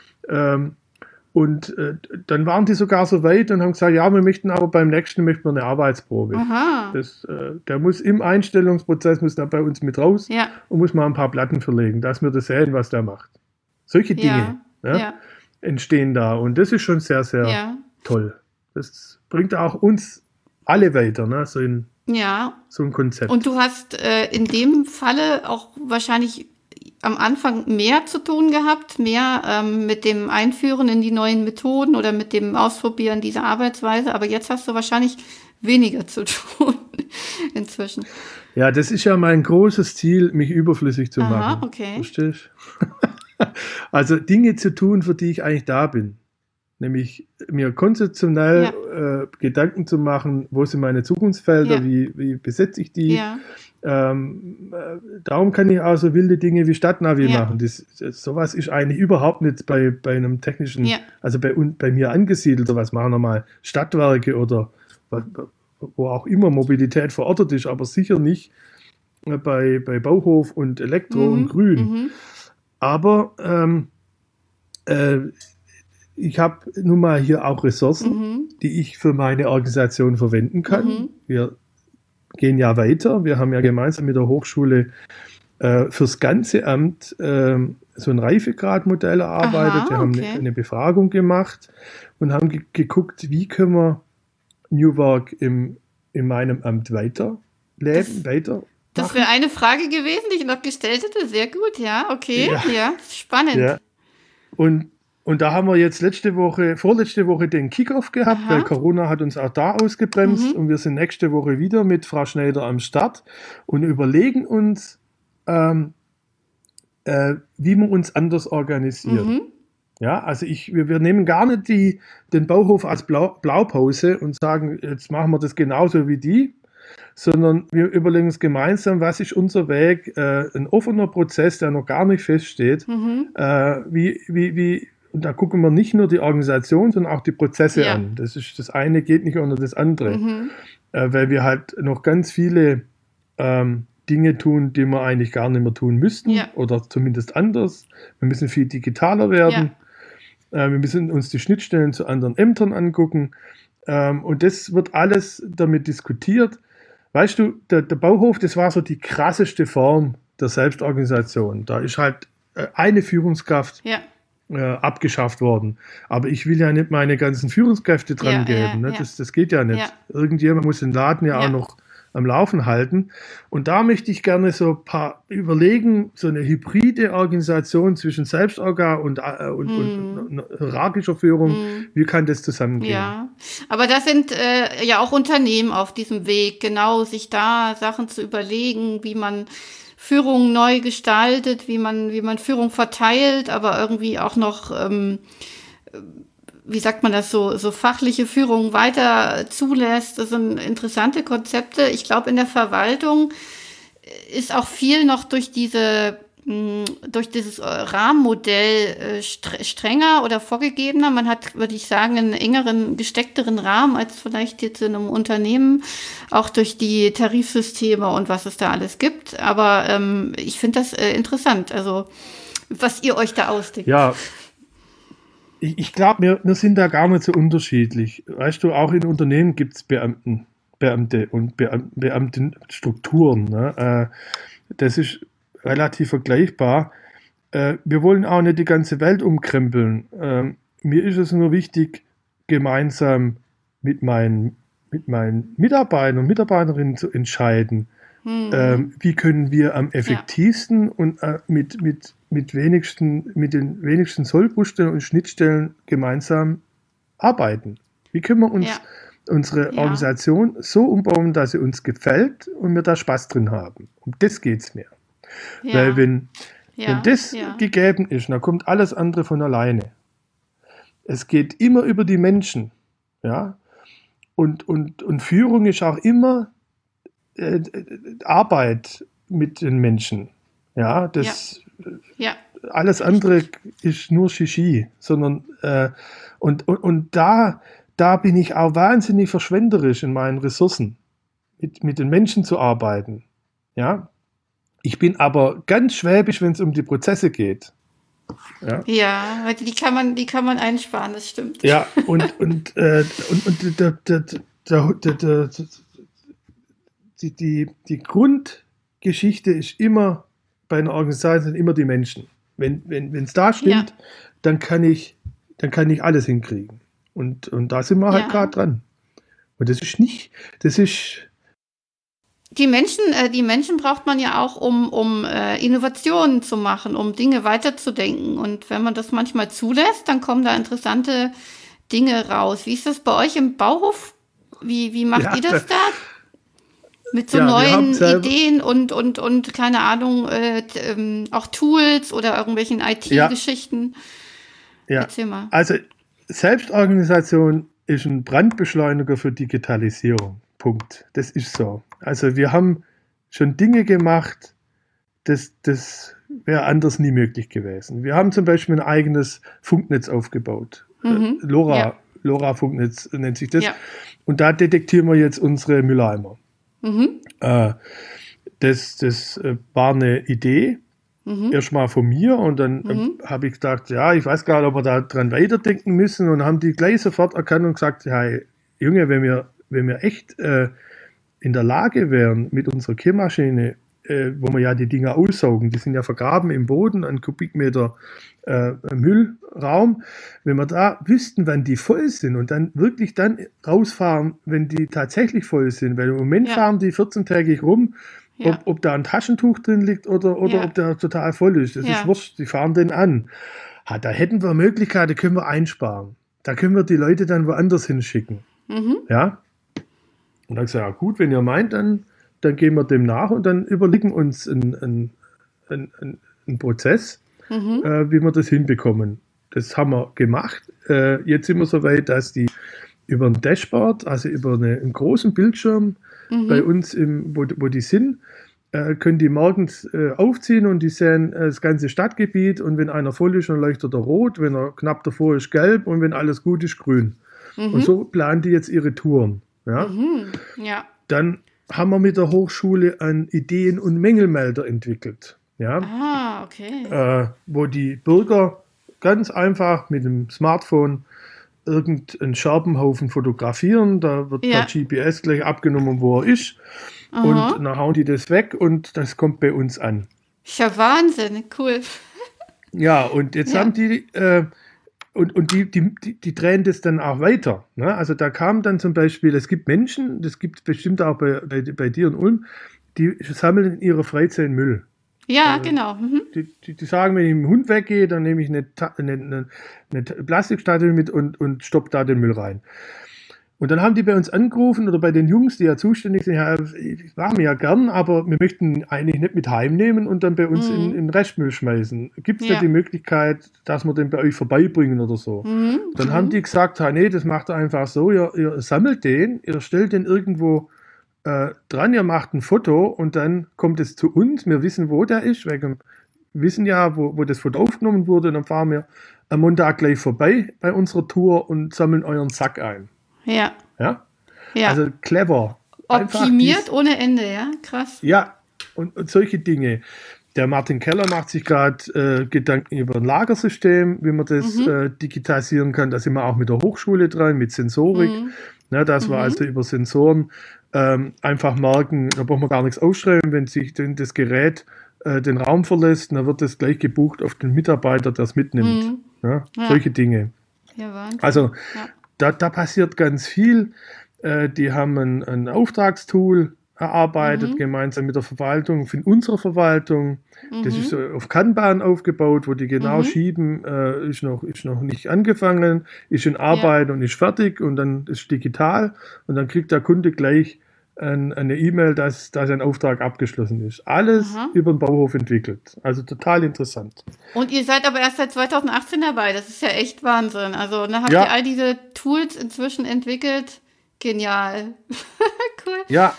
Und dann waren die sogar so weit und haben gesagt, ja, wir möchten aber beim nächsten eine Arbeitsprobe. Der muss im Einstellungsprozess muss da bei uns mit raus und muss mal ein paar Platten verlegen, dass wir das sehen, was der macht. Solche Dinge entstehen da und das ist schon sehr, sehr toll. Das bringt auch uns alle weiter, ne? So ein Konzept. Und du hast in dem Falle auch wahrscheinlich am Anfang mehr zu tun gehabt, mehr mit dem Einführen in die neuen Methoden oder mit dem Ausprobieren dieser Arbeitsweise, aber jetzt hast du wahrscheinlich weniger zu tun inzwischen. Ja, das ist ja mein großes Ziel, mich überflüssig zu machen. Okay. Verstehst du? Also Dinge zu tun, für die ich eigentlich da bin. Nämlich mir konzeptionell Gedanken zu machen, wo sind meine Zukunftsfelder, wie besetze ich die. Darum kann ich auch so wilde Dinge wie Stadtnavi machen. Sowas ist eigentlich überhaupt nicht bei einem technischen, also bei mir angesiedelt. Sowas machen wir mal Stadtwerke oder wo auch immer Mobilität verortet ist, aber sicher nicht bei Bauhof und Elektro und Grün. Aber ich habe nun mal hier auch Ressourcen, die ich für meine Organisation verwenden kann. Wir gehen ja weiter. Wir haben ja gemeinsam mit der Hochschule fürs ganze Amt so ein Reifegradmodell erarbeitet. Wir haben eine Befragung gemacht und haben geguckt, wie können wir New Work in meinem Amt weiterleben, Das wäre eine Frage gewesen, die ich noch gestellt hätte. Sehr gut, spannend. Ja. Und da haben wir jetzt vorletzte Woche den Kickoff gehabt, weil Corona hat uns auch da ausgebremst und wir sind nächste Woche wieder mit Frau Schneider am Start und überlegen uns, wie wir uns anders organisieren. Ja, also wir nehmen gar nicht den Bauhof als Blaupause und sagen, jetzt machen wir das genauso wie die, sondern wir überlegen uns gemeinsam, was ist unser Weg, ein offener Prozess, der noch gar nicht feststeht, und da gucken wir nicht nur die Organisation, sondern auch die Prozesse an. Das eine geht nicht ohne das andere. Weil wir halt noch ganz viele Dinge tun, die wir eigentlich gar nicht mehr tun müssten oder zumindest anders. Wir müssen viel digitaler werden. Wir müssen uns die Schnittstellen zu anderen Ämtern angucken. Und das wird alles damit diskutiert. Weißt du, der Bauhof, das war so die krasseste Form der Selbstorganisation. Da ist halt eine Führungskraft abgeschafft worden. Aber ich will ja nicht meine ganzen Führungskräfte dran geben. Ne? Das geht ja nicht. Ja. Irgendjemand muss den Laden auch noch am Laufen halten. Und da möchte ich gerne so ein paar überlegen, so eine hybride Organisation zwischen Selbstorga und hierarchischer Führung. Wie kann das zusammengehen? Ja, aber das sind ja auch Unternehmen auf diesem Weg, genau, sich da Sachen zu überlegen, wie man Führung neu gestaltet, wie man Führung verteilt, aber irgendwie auch noch, wie sagt man das, so fachliche Führung weiter zulässt. Das sind interessante Konzepte. Ich glaube, in der Verwaltung ist auch viel noch durch dieses Rahmenmodell strenger oder vorgegebener. Man hat, würde ich sagen, einen engeren, gesteckteren Rahmen als vielleicht jetzt in einem Unternehmen, auch durch die Tarifsysteme und was es da alles gibt. Aber ich finde das interessant, also was ihr euch da ausdenkt. Ja, ich glaube, wir sind da gar nicht so unterschiedlich. Weißt du, auch in Unternehmen gibt es Beamte und Beamtenstrukturen. Ne? Das ist relativ vergleichbar. Wir wollen auch nicht die ganze Welt umkrempeln. Mir ist es nur wichtig, gemeinsam mit meinen Mitarbeitern und Mitarbeiterinnen zu entscheiden, wie können wir am effektivsten und mit den wenigsten Sollbruchstellen und Schnittstellen gemeinsam arbeiten. Wie können wir uns unsere Organisation so umbauen, dass sie uns gefällt und wir da Spaß drin haben. Um das geht es mir. Ja. Weil wenn das gegeben ist, dann kommt alles andere von alleine. Es geht immer über die Menschen. Ja? Und Führung ist auch immer Arbeit mit den Menschen. Ja, alles andere ist nur Shishi. Sondern und da bin ich auch wahnsinnig verschwenderisch in meinen Ressourcen, mit den Menschen zu arbeiten. Ja. Ich bin aber ganz schwäbisch, wenn es um die Prozesse geht. Ja, weil die kann man einsparen, das stimmt. Ja, die Grundgeschichte ist immer bei einer Organisation immer die Menschen. Wenn es da stimmt, dann kann ich alles hinkriegen. Und da sind wir halt gerade dran. Und das ist die Menschen braucht man ja auch, um Innovationen zu machen, um Dinge weiterzudenken. Und wenn man das manchmal zulässt, dann kommen da interessante Dinge raus. Wie ist das bei euch im Bauhof? Wie macht ihr das da? Mit so neuen Ideen und keine Ahnung, auch Tools oder irgendwelchen IT-Geschichten? Ja. Erzähl mal. Also Selbstorganisation ist ein Brandbeschleuniger für Digitalisierung. Punkt. Das ist so. Also wir haben schon Dinge gemacht, das wäre anders nie möglich gewesen. Wir haben zum Beispiel ein eigenes Funknetz aufgebaut. LoRa-Funknetz nennt sich das. Ja. Und da detektieren wir jetzt unsere Mülleimer. Das war eine Idee, erstmal von mir, und dann habe ich gedacht, ich weiß gar nicht, ob wir da dran weiterdenken müssen, und haben die gleich sofort erkannt und gesagt, hey, Junge, wenn wir echt in der Lage wären, mit unserer Kehrmaschine, wo wir ja die Dinger aussaugen, die sind ja vergraben im Boden, an Kubikmeter Müllraum, wenn wir da wüssten, wann die voll sind und dann wirklich dann rausfahren, wenn die tatsächlich voll sind, weil im Moment fahren die 14-tägig rum, ob da ein Taschentuch drin liegt oder ob der total voll ist, das ist wurscht, die fahren den an. Da hätten wir Möglichkeiten, können wir einsparen. Da können wir die Leute dann woanders hinschicken. Ja? Und dann gesagt, gut, wenn ihr meint, dann gehen wir dem nach und dann überlegen uns einen Prozess, wie wir das hinbekommen. Das haben wir gemacht. Jetzt sind wir so weit, dass die über ein Dashboard, also über einen großen Bildschirm bei uns, wo die sind, können die morgens aufziehen und die sehen das ganze Stadtgebiet, und wenn einer voll ist, dann leuchtet er rot, wenn er knapp davor ist, gelb, und wenn alles gut ist, grün. Und so planen die jetzt ihre Touren. Ja? Dann haben wir mit der Hochschule einen Ideen- und Mängelmelder entwickelt. Ja? Okay. Wo die Bürger ganz einfach mit dem Smartphone irgendeinen Scherbenhaufen fotografieren, da wird per GPS gleich abgenommen, wo er ist. Und dann hauen die das weg und das kommt bei uns an. Ist ja Wahnsinn, cool. Ja, und jetzt haben die, die drehen das dann auch weiter. Ne? Also da kam dann zum Beispiel, es gibt Menschen, das gibt es bestimmt auch bei dir in Ulm, die sammeln in ihrer Freizeit Müll. Ja, genau. Mhm. Die sagen, wenn ich mit dem Hund weggehe, dann nehme ich eine Plastikstatue mit und stoppe da den Müll rein. Und dann haben die bei uns angerufen oder bei den Jungs, die ja zuständig sind, ja, machen wir ja gern, aber wir möchten eigentlich nicht mit heimnehmen und dann bei uns in Restmüll schmeißen. Gibt es da die Möglichkeit, dass wir den bei euch vorbeibringen oder so? Dann haben die gesagt, nee, das macht ihr einfach so, ihr sammelt den, ihr stellt den irgendwo dran, ihr macht ein Foto und dann kommt es zu uns, wir wissen, wo der ist, wir wissen ja, wo das Foto aufgenommen wurde, und dann fahren wir am Montag gleich vorbei bei unserer Tour und sammeln euren Sack ein. Ja. Also clever. Optimiert ohne Ende, ja, krass. Ja, und solche Dinge. Der Martin Keller macht sich gerade Gedanken über ein Lagersystem, wie man das digitalisieren kann. Da sind wir auch mit der Hochschule dran, mit Sensorik. Ja, dass wir also über Sensoren einfach merken, da braucht man gar nichts ausschreiben, wenn sich das Gerät den Raum verlässt, dann wird das gleich gebucht auf den Mitarbeiter, der es mitnimmt. Ja, solche Dinge. Ja, Wahnsinn. Also da passiert ganz viel. Die haben ein Auftragstool erarbeitet, gemeinsam mit der Verwaltung, von unserer Verwaltung. Das ist auf Kanban aufgebaut, wo die genau schieben, ist noch nicht angefangen, ist in Arbeit und ist fertig und dann ist digital und dann kriegt der Kunde gleich eine E-Mail, dass ein Auftrag abgeschlossen ist. Alles über den Bauhof entwickelt. Also total interessant. Und ihr seid aber erst seit 2018 dabei. Das ist ja echt Wahnsinn. Also dann habt ihr all diese Tools inzwischen entwickelt. Genial. Cool.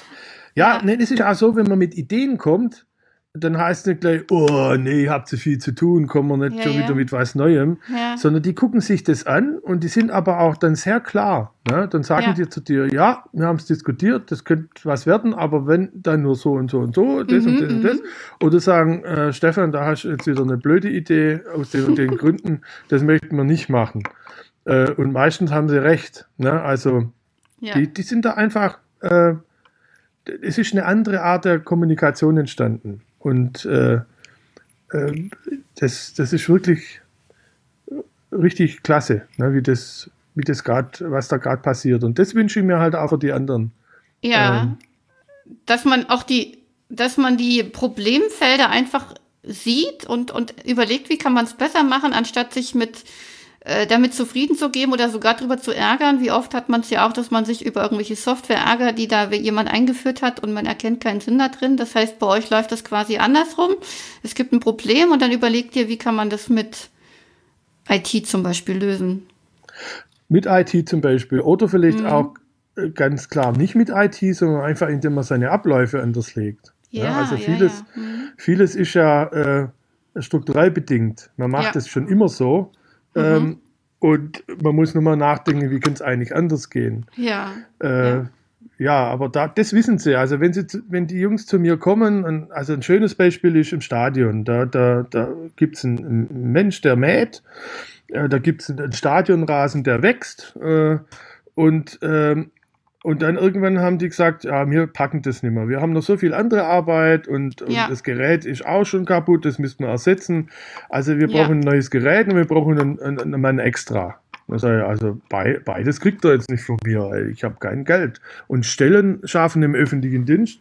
Ja, nee, das ist auch so, wenn man mit Ideen kommt, dann heißt es nicht gleich, oh nee, habt so viel zu tun, kommen wir nicht schon wieder mit was Neuem, sondern die gucken sich das an und die sind aber auch dann sehr klar. Ne? Dann sagen die zu dir, ja, wir haben es diskutiert, das könnte was werden, aber wenn, dann nur so und so und so, das und das und das. Oder sagen, Stefan, da hast du jetzt wieder eine blöde Idee aus den und den Gründen, das möchten wir nicht machen. Und meistens haben sie recht. Ne? Also die sind da einfach, es ist eine andere Art der Kommunikation entstanden. Und das ist wirklich richtig klasse, ne, wie das gerade, was da gerade passiert. Und das wünsche ich mir halt auch für die anderen. Ja, dass man die Problemfelder einfach sieht und überlegt, wie kann man es besser machen, anstatt sich damit zufrieden zu geben oder sogar drüber zu ärgern. Wie oft hat man es ja auch, dass man sich über irgendwelche Software ärgert, die da jemand eingeführt hat und man erkennt keinen Sinn da drin. Das heißt, bei euch läuft das quasi andersrum. Es gibt ein Problem und dann überlegt ihr, wie kann man das mit IT zum Beispiel lösen. Mit IT zum Beispiel oder vielleicht auch ganz klar nicht mit IT, sondern einfach indem man seine Abläufe anders legt. Also vieles ist ja strukturell bedingt. Man macht es schon immer so. Und man muss nur mal nachdenken, wie kann es eigentlich anders gehen. Aber das wissen sie. Also wenn die Jungs zu mir kommen, also ein schönes Beispiel ist im Stadion. Da gibt es einen Mensch, der mäht, da gibt es einen Stadionrasen, der wächst und dann irgendwann haben die gesagt, ja, wir packen das nicht mehr. Wir haben noch so viel andere Arbeit und das Gerät ist auch schon kaputt, das müssen wir ersetzen. Also wir brauchen ein neues Gerät und wir brauchen einen Mann extra. Also beides kriegt er jetzt nicht von mir, weil ich habe kein Geld. Und Stellen schaffen im öffentlichen Dienst,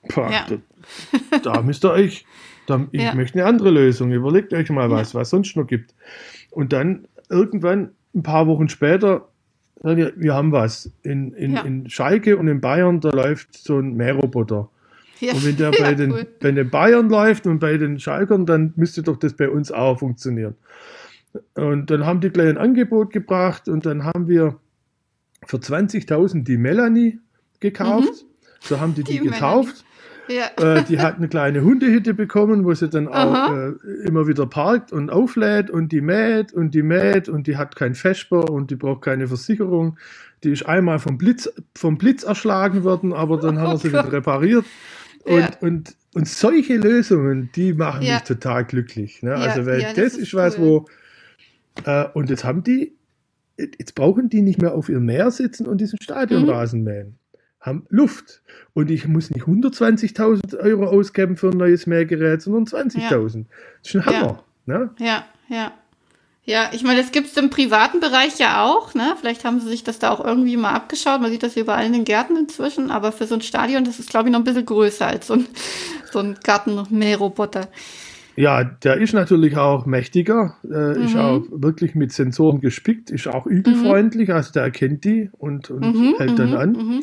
da müsst ihr euch, ich möchte eine andere Lösung, überlegt euch mal was sonst noch gibt. Und dann irgendwann, ein paar Wochen später, wir haben was. In Schalke und in Bayern, da läuft so ein Mähroboter. Und wenn der bei den Bayern läuft und bei den Schalkern, dann müsste doch das bei uns auch funktionieren. Und dann haben die gleich ein Angebot gebracht und dann haben wir für 20.000 die Melanie gekauft. So haben die getauft. Die hat eine kleine Hundehütte bekommen, wo sie dann auch immer wieder parkt und auflädt und die mäht und die hat kein Vesper und die braucht keine Versicherung. Die ist einmal vom Blitz erschlagen worden, aber dann haben wir sie wieder repariert. Und solche Lösungen, die machen mich total glücklich. Ne? Also weil das ist was, wo und jetzt brauchen die nicht mehr auf ihrem Meer sitzen und diesen Stadionrasen mähen. Haben Luft. Und ich muss nicht 120.000 € ausgeben für ein neues Mähgerät, sondern 20.000. Das ist ein Hammer. Ne? ja. Ja, ich meine, das gibt es im privaten Bereich ja auch, ne? Vielleicht haben sie sich das da auch irgendwie mal abgeschaut. Man sieht das überall in den Gärten inzwischen, aber für so ein Stadion, das ist, glaube ich, noch ein bisschen größer als so ein Gartenmähroboter. Ja, der ist natürlich auch mächtiger, ist auch wirklich mit Sensoren gespickt, ist auch igelfreundlich, also der erkennt die und hält dann an.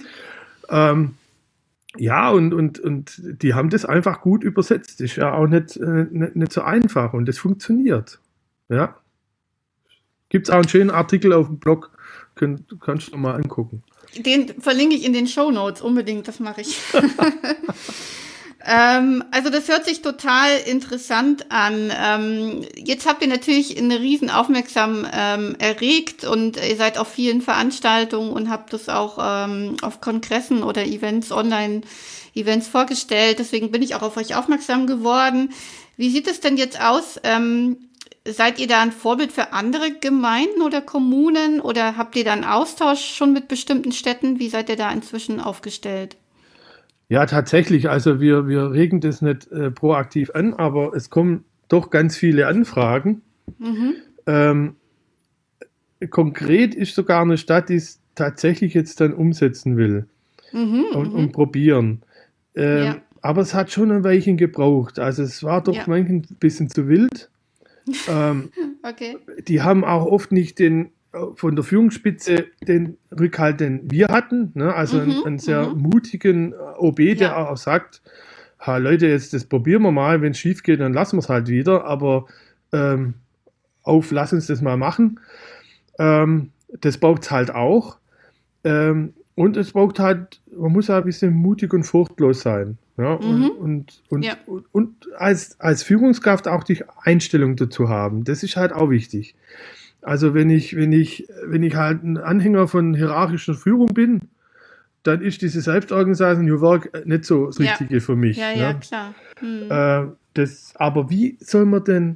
Ja, und die haben das einfach gut übersetzt. Ist ja auch nicht so einfach und das funktioniert. Ja. Gibt es auch einen schönen Artikel auf dem Blog, kannst du mal angucken. Den verlinke ich in den Shownotes unbedingt, das mache ich. Also das hört sich total interessant an. Jetzt habt ihr natürlich eine riesen Aufmerksamkeit erregt und ihr seid auf vielen Veranstaltungen und habt das auch auf Kongressen oder Events, Online-Events vorgestellt. Deswegen bin ich auch auf euch aufmerksam geworden. Wie sieht es denn jetzt aus? Seid ihr da ein Vorbild für andere Gemeinden oder Kommunen oder habt ihr da einen Austausch schon mit bestimmten Städten? Wie seid ihr da inzwischen aufgestellt? Ja, tatsächlich. Also wir regen das nicht proaktiv an, aber es kommen doch ganz viele Anfragen. Konkret ist sogar eine Stadt, die es tatsächlich jetzt dann umsetzen will und probieren. Ja. Aber es hat schon ein Weilchen gebraucht. Also es war doch manchmal ein bisschen zu wild. Okay. Die haben auch oft nicht von der Führungsspitze den Rückhalt, den wir hatten. Ne? Also einen sehr mutigen OB, der auch sagt, ha, Leute, jetzt das probieren wir mal, wenn es schief geht, dann lassen wir es halt wieder, aber lass uns das mal machen. Das braucht es halt auch. Und es braucht halt, man muss halt ein bisschen mutig und furchtlos sein. Ja? Und als Führungskraft auch die Einstellung dazu haben. Das ist halt auch wichtig. Also wenn ich halt ein Anhänger von hierarchischer Führung bin, dann ist diese Selbstorganisation New Work nicht so das Richtige für mich. Ja, klar. Aber wie soll man denn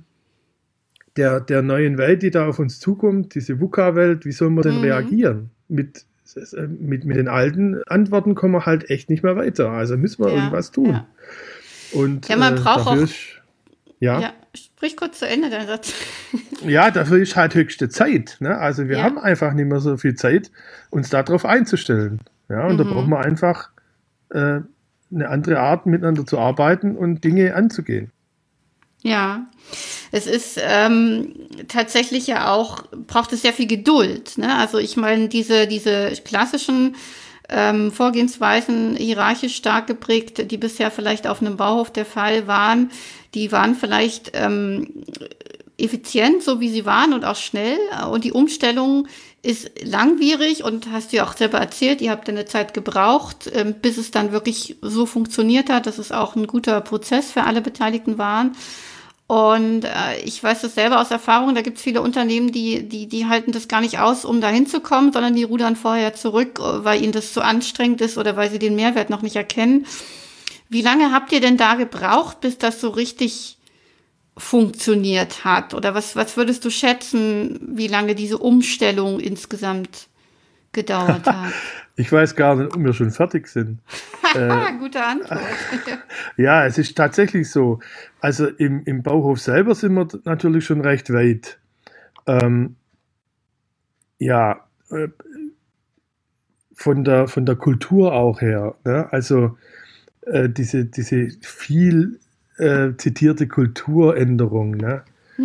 der neuen Welt, die da auf uns zukommt, diese VUCA-Welt, wie soll man denn reagieren? Mit den alten Antworten kommen wir halt echt nicht mehr weiter. Also müssen wir irgendwas tun. Ja. Und man braucht auch... Ja, sprich kurz zu Ende, deinen Satz. Ja, dafür ist halt höchste Zeit. Ne? Also wir haben einfach nicht mehr so viel Zeit, uns darauf einzustellen. Ja, und da brauchen wir einfach eine andere Art, miteinander zu arbeiten und Dinge anzugehen. Ja, es ist tatsächlich ja auch, braucht es sehr viel Geduld. Ne? Also ich meine, diese klassischen Vorgehensweisen, hierarchisch stark geprägt, die bisher vielleicht auf einem Bauhof der Fall waren, die waren vielleicht effizient, so wie sie waren und auch schnell. Und die Umstellung ist langwierig und hast du ja auch selber erzählt, ihr habt eine Zeit gebraucht, bis es dann wirklich so funktioniert hat, dass es auch ein guter Prozess für alle Beteiligten war. Und ich weiß das selber aus Erfahrung, da gibt es viele Unternehmen, die halten das gar nicht aus, um da hinzukommen, sondern die rudern vorher zurück, weil ihnen das zu anstrengend ist oder weil sie den Mehrwert noch nicht erkennen. Wie lange habt ihr denn da gebraucht, bis das so richtig funktioniert hat? Oder was würdest du schätzen, wie lange diese Umstellung insgesamt gedauert hat? Ich weiß gar nicht, ob wir schon fertig sind. Gute Antwort. Ja, es ist tatsächlich so. Also im Bauhof selber sind wir natürlich schon recht weit. Von der Kultur auch her. Ne? Also diese viel zitierte Kulturänderung. Ne?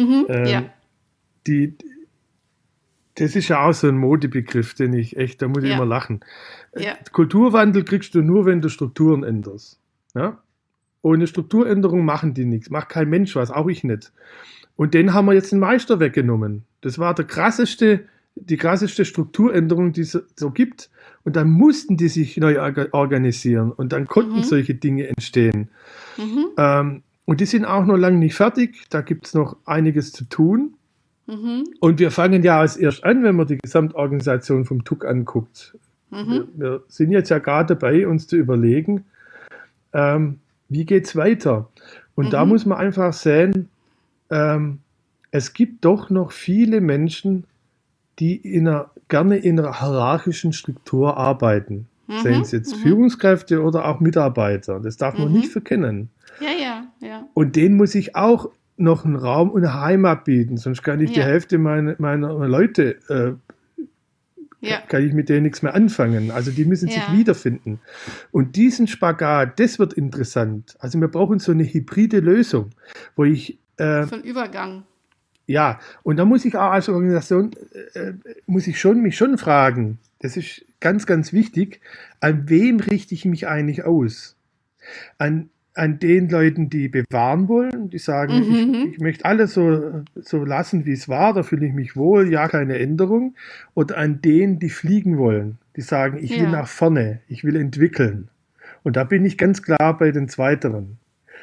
Das ist ja auch so ein Modebegriff, da muss ich immer lachen. Ja. Kulturwandel kriegst du nur, wenn du Strukturen änderst. Ja? Ohne Strukturänderung machen die nichts, macht kein Mensch was, auch ich nicht. Und den haben wir jetzt den Meister weggenommen. Das war die krasseste Strukturänderung, die es so gibt. Und dann mussten die sich neu organisieren und dann konnten solche Dinge entstehen. Und die sind auch noch lange nicht fertig, da gibt es noch einiges zu tun. Und wir fangen ja erst an, wenn man die Gesamtorganisation vom TUC anguckt. Wir sind jetzt ja gerade dabei, uns zu überlegen, wie geht es weiter? Und da muss man einfach sehen, es gibt doch noch viele Menschen, die gerne in einer hierarchischen Struktur arbeiten. Seien es jetzt Führungskräfte oder auch Mitarbeiter. Das darf man nicht verkennen. Ja. Und denen muss ich auch noch einen Raum und eine Heimat bieten, sonst kann ich die Hälfte meiner Leute, kann ich mit denen nichts mehr anfangen. Also die müssen sich wiederfinden. Und diesen Spagat, das wird interessant. Also wir brauchen so eine hybride Lösung, wo ich... so ein Übergang. Ja, und da muss ich auch als Organisation, mich schon fragen, das ist ganz, ganz wichtig, an wem richte ich mich eigentlich aus? An den Leuten, die bewahren wollen, die sagen, ich möchte alles so lassen, wie es war, da fühle ich mich wohl, ja, keine Änderung. Oder an denen, die fliegen wollen, die sagen, ich will nach vorne, ich will entwickeln. Und da bin ich ganz klar bei den Zweiteren.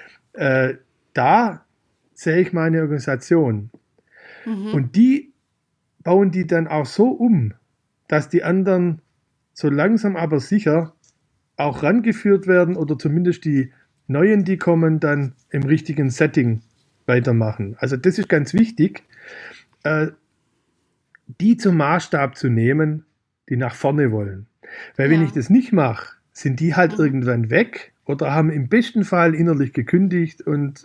Da sehe ich meine Organisation. Und die bauen die dann auch so um, dass die anderen so langsam aber sicher auch rangeführt werden oder zumindest die Neuen, die kommen, dann im richtigen Setting weitermachen. Also das ist ganz wichtig, die zum Maßstab zu nehmen, die nach vorne wollen. Weil wenn ich das nicht mache, sind die halt irgendwann weg oder haben im besten Fall innerlich gekündigt und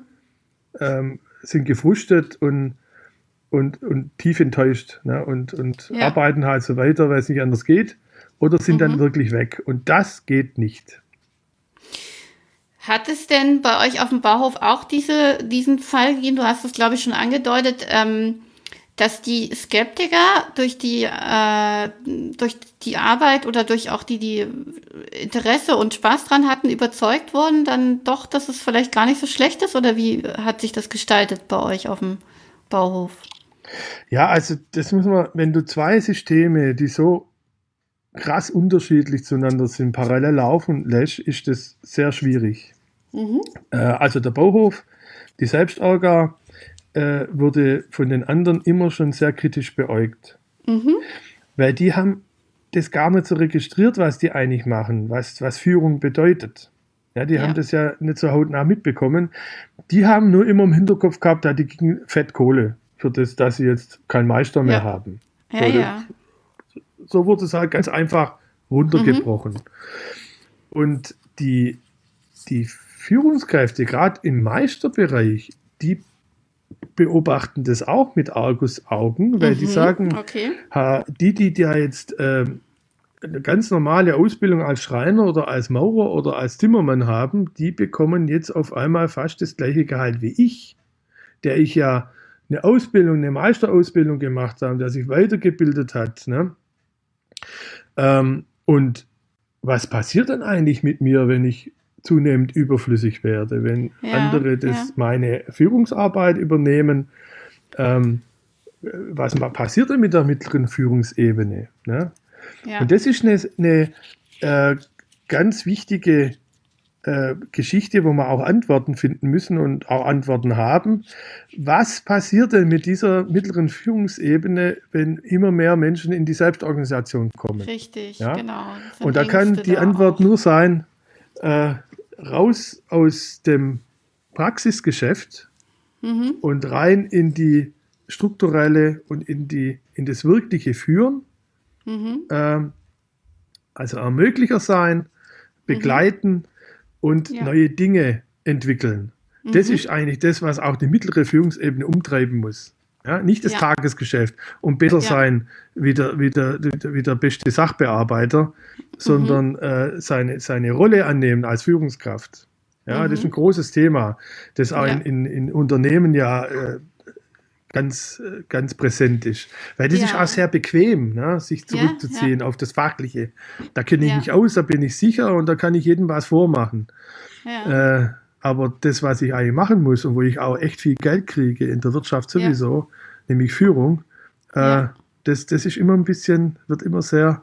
sind gefrustet und tief enttäuscht, ne? und arbeiten halt so weiter, weil es nicht anders geht, oder sind dann wirklich weg. Und das geht nicht. Hat es denn bei euch auf dem Bauhof auch diesen Fall gegeben? Du hast es, glaube ich, schon angedeutet, dass die Skeptiker durch die Arbeit oder durch auch die Interesse und Spaß dran hatten, überzeugt wurden, dann doch, dass es vielleicht gar nicht so schlecht ist? Oder wie hat sich das gestaltet bei euch auf dem Bauhof? Ja, also das muss man, wenn du zwei Systeme, die so krass unterschiedlich zueinander sind, parallel laufen lässt, ist das sehr schwierig. Also der Bauhof, die Selbstorga, wurde von den anderen immer schon sehr kritisch beäugt. Weil die haben das gar nicht so registriert, was die eigentlich machen, was Führung bedeutet. Ja, die haben das ja nicht so hautnah mitbekommen. Die haben nur immer im Hinterkopf gehabt, die kriegen Fettkohle für das, dass sie jetzt keinen Meister mehr haben. So wurde es halt ganz einfach runtergebrochen. Und die Führungskräfte, gerade im Meisterbereich, die beobachten das auch mit Argusaugen, weil die sagen, die ja jetzt eine ganz normale Ausbildung als Schreiner oder als Maurer oder als Zimmermann haben, die bekommen jetzt auf einmal fast das gleiche Gehalt wie ich, der ich ja eine Meisterausbildung gemacht habe, der sich weitergebildet hat. Ne? Und was passiert dann eigentlich mit mir, wenn ich zunehmend überflüssig werde, wenn andere meine Führungsarbeit übernehmen? Was passiert denn mit der mittleren Führungsebene? Ne? Und das ist eine ganz wichtige Geschichte, wo wir auch Antworten finden müssen und auch Antworten haben. Was passiert denn mit dieser mittleren Führungsebene, wenn immer mehr Menschen in die Selbstorganisation kommen? Richtig, ja? Genau. Und da kann die Antwort nur sein, raus aus dem Praxisgeschäft und rein in die strukturelle und in das wirkliche Führen. Also Ermöglicher sein, begleiten und neue Dinge entwickeln. Das ist eigentlich das, was auch die mittlere Führungsebene umtreiben muss. Ja, nicht das Tagesgeschäft und besser sein wie der beste Sachbearbeiter, sondern seine Rolle annehmen als Führungskraft. Ja, das ist ein großes Thema, das auch in Unternehmen ganz, ganz präsent ist. Weil das ist auch sehr bequem, ne, sich zurückzuziehen auf das Fachliche. Da kenne ich mich aus, da bin ich sicher und da kann ich jedem was vormachen. Aber das, was ich eigentlich machen muss und wo ich auch echt viel Geld kriege, in der Wirtschaft sowieso, nämlich Führung, das ist immer ein bisschen, wird immer sehr,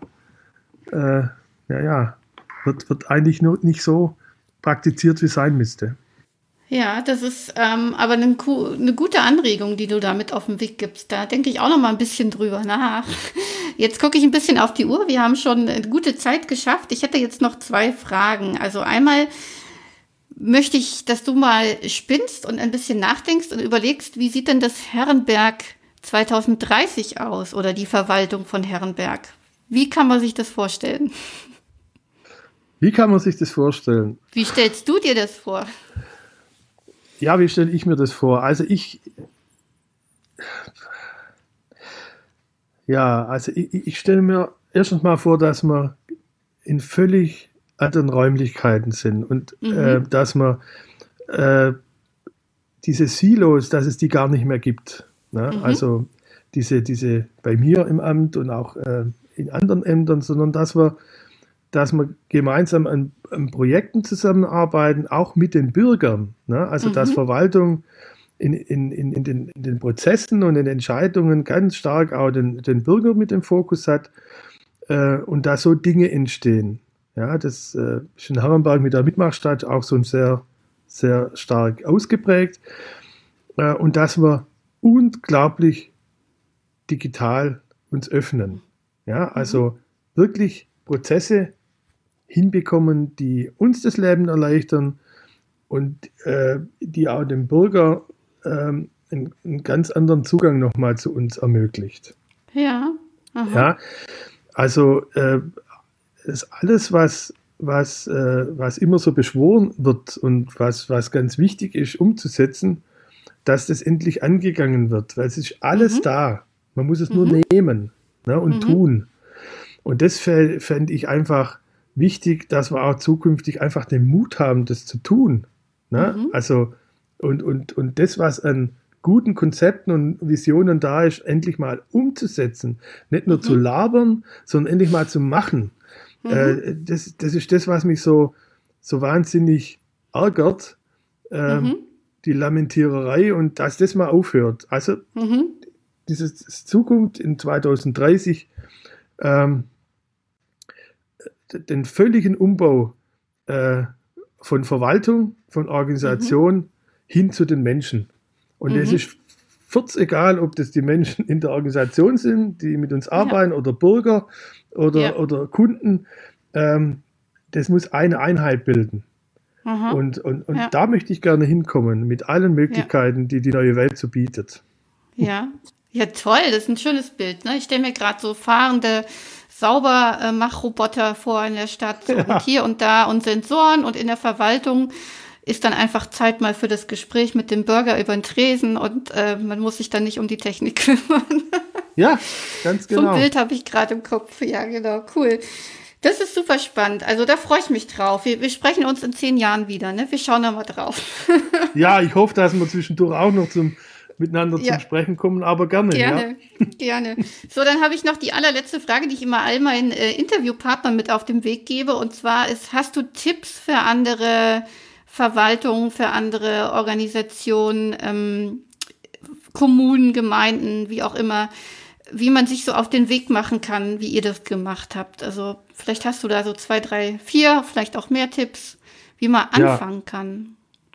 wird eigentlich nur nicht so praktiziert, wie es sein müsste. Ja, das ist aber eine gute Anregung, die du da mit auf den Weg gibst. Da denke ich auch noch mal ein bisschen drüber nach. Jetzt gucke ich ein bisschen auf die Uhr. Wir haben schon eine gute Zeit geschafft. Ich hätte jetzt noch 2 Fragen. Also einmal möchte ich, dass du mal spinnst und ein bisschen nachdenkst und überlegst, wie sieht denn das Herrenberg 2030 aus oder die Verwaltung von Herrenberg? Wie kann man sich das vorstellen? Wie kann man sich das vorstellen? Wie stellst du dir das vor? Ja, wie stelle ich mir das vor? Ich stelle mir erstens mal vor, dass wir in völlig anderen Räumlichkeiten sind und dass wir diese Silos, dass es die gar nicht mehr gibt. Ne? Also diese bei mir im Amt und auch in anderen Ämtern, sondern dass wir gemeinsam an Projekten zusammenarbeiten, auch mit den Bürgern. Ne? Also dass Verwaltung in den Prozessen und in den Entscheidungen ganz stark auch den Bürger mit im Fokus hat und da so Dinge entstehen. Ja, das ist in Herrenberg mit der Mitmachstadt auch so ein sehr, sehr stark ausgeprägt. Und dass wir unglaublich digital uns öffnen. Ja, also wirklich Prozesse hinbekommen, die uns das Leben erleichtern und die auch dem Bürger einen ganz anderen Zugang nochmal zu uns ermöglicht. Ja. Aha. Ja, also ist alles, was immer so beschworen wird und was ganz wichtig ist, umzusetzen, dass das endlich angegangen wird, weil es ist alles da. Man muss es nur nehmen, ne, und tun. Und das fände ich einfach wichtig, dass wir auch zukünftig einfach den Mut haben, das zu tun. Ne? Also, und das, was an guten Konzepten und Visionen da ist, endlich mal umzusetzen. Nicht nur zu labern, sondern endlich mal zu machen. Das ist das, was mich so wahnsinnig ärgert, die Lamentiererei, und dass das mal aufhört. Also diese Zukunft in 2030, den völligen Umbau von Verwaltung, von Organisation hin zu den Menschen. Und es ist egal, ob das die Menschen in der Organisation sind, die mit uns arbeiten, oder Bürger oder Kunden. Das muss eine Einheit bilden. Und da möchte ich gerne hinkommen, mit allen Möglichkeiten, die die neue Welt so bietet. Ja, toll, das ist ein schönes Bild. Ne? Ich stelle mir gerade so fahrende Saubermachroboter vor in der Stadt und hier und da und Sensoren, und in der Verwaltung ist dann einfach Zeit mal für das Gespräch mit dem Bürger über den Tresen, und man muss sich dann nicht um die Technik kümmern. Ja, ganz genau. So ein Bild habe ich gerade im Kopf. Ja, genau, cool. Das ist super spannend. Also da freue ich mich drauf. Wir sprechen uns in 10 Jahren wieder. Ne? Wir schauen da mal drauf. Ja, ich hoffe, dass wir zwischendurch auch noch miteinander zum Sprechen kommen, aber gerne. Gerne. So, dann habe ich noch die allerletzte Frage, die ich immer all meinen Interviewpartnern mit auf den Weg gebe. Und zwar hast du Tipps für andere Verwaltungen, für andere Organisationen, Kommunen, Gemeinden, wie auch immer, wie man sich so auf den Weg machen kann, wie ihr das gemacht habt? Also vielleicht hast du da so 2, 3, 4, vielleicht auch mehr Tipps, wie man anfangen kann.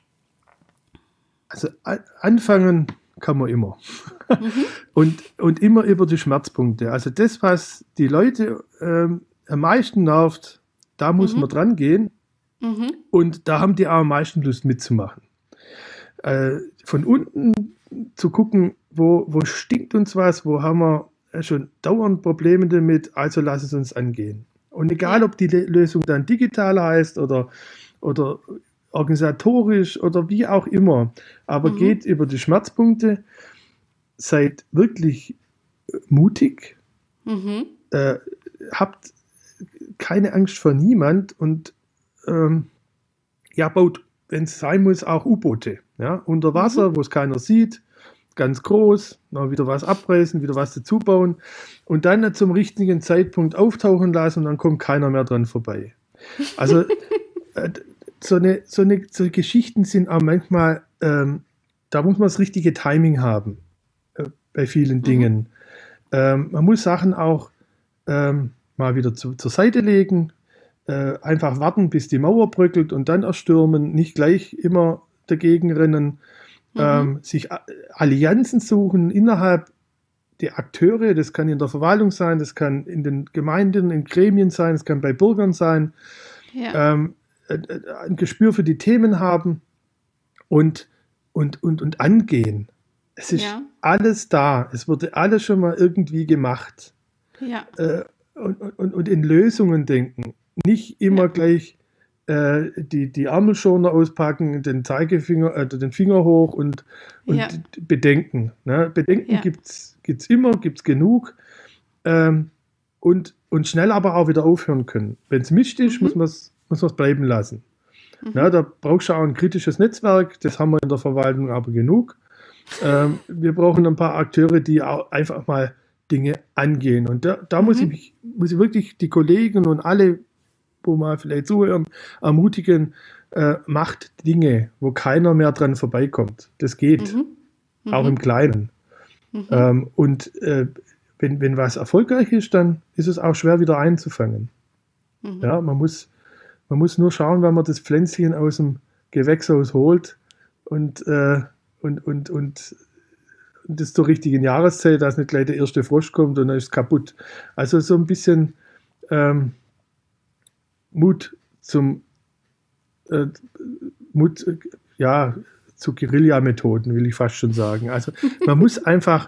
Also anfangen kann man immer. Und immer über die Schmerzpunkte. Also das, was die Leute am meisten nervt, da muss man dran gehen. Und da haben die auch am meisten Lust mitzumachen. Von unten zu gucken, wo stinkt uns was, wo haben wir schon dauernd Probleme damit, also lass es uns angehen. Und egal, ob die Lösung dann digital heißt oder organisatorisch oder wie auch immer, aber geht über die Schmerzpunkte, seid wirklich mutig, habt keine Angst vor niemand und baut, wenn es sein muss, auch U-Boote. Ja, unter Wasser, wo es keiner sieht, ganz groß, noch wieder was abreißen, wieder was dazu bauen und dann zum richtigen Zeitpunkt auftauchen lassen, und dann kommt keiner mehr dran vorbei. Also so Geschichten sind auch manchmal, da muss man das richtige Timing haben bei vielen Dingen. Man muss Sachen auch mal wieder zur Seite legen, einfach warten, bis die Mauer bröckelt und dann erstürmen, nicht gleich immer dagegen rennen, sich Allianzen suchen innerhalb der Akteure, das kann in der Verwaltung sein, das kann in den Gemeinden, in Gremien sein, das kann bei Bürgern sein, ein Gespür für die Themen haben und angehen. Es ist alles da, es wurde alles schon mal irgendwie gemacht. Und in Lösungen denken, nicht immer gleich die Ärmelschoner auspacken, den Zeigefinger, den Finger hoch und Ja. bedenken. Ne? Bedenken Ja. gibt's immer, gibt's genug. Und schnell aber auch wieder aufhören können. Wenn es Mist ist, muss man es bleiben lassen. Na, da brauchst du auch ein kritisches Netzwerk, das haben wir in der Verwaltung aber genug. Wir brauchen ein paar Akteure, die auch einfach mal Dinge angehen. Und da muss ich wirklich die Kollegen und alle, wo mal vielleicht zuhören, ermutigen, macht Dinge, wo keiner mehr dran vorbeikommt. Das geht, auch im Kleinen. Wenn was erfolgreich ist, dann ist es auch schwer wieder einzufangen. Ja, man muss nur schauen, wenn man das Pflänzchen aus dem Gewächshaus holt und das zur richtigen Jahreszeit, dass nicht gleich der erste Frosch kommt und dann ist es kaputt. Also so ein bisschen Mut zu Guerilla-Methoden, will ich fast schon sagen. Also man muss einfach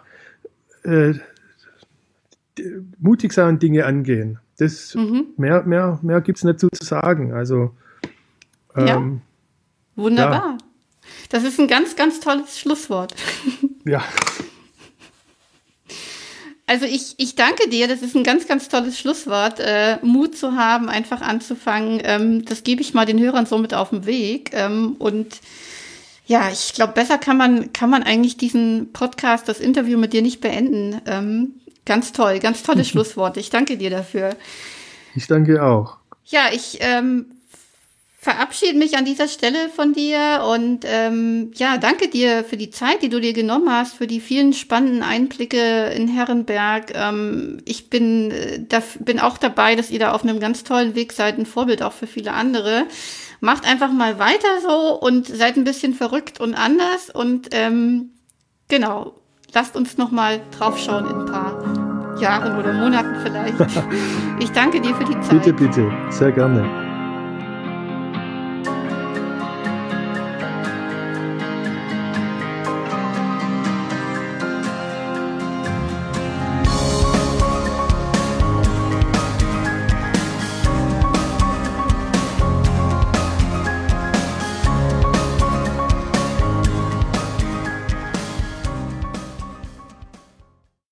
mutig sein und Dinge angehen. Das, mehr gibt es nicht zu sagen. Also, Wunderbar. Ja. Das ist ein ganz, ganz tolles Schlusswort. Ja. Also ich danke dir, das ist ein ganz, ganz tolles Schlusswort, Mut zu haben, einfach anzufangen. Das gebe ich mal den Hörern so mit auf den Weg. Und ja, ich glaube, besser kann man eigentlich diesen Podcast, das Interview mit dir nicht beenden. Ganz tolle Schlussworte. Ich danke dir dafür. Ich danke auch. Ja, ich verabschiede mich an dieser Stelle von dir und danke dir für die Zeit, die du dir genommen hast, für die vielen spannenden Einblicke in Herrenberg. Ich bin auch dabei, dass ihr da auf einem ganz tollen Weg seid, ein Vorbild auch für viele andere. Macht einfach mal weiter so und seid ein bisschen verrückt und anders und genau, lasst uns noch mal draufschauen in ein paar Jahren oder Monaten vielleicht. Ich danke dir für die Zeit. Bitte, sehr gerne.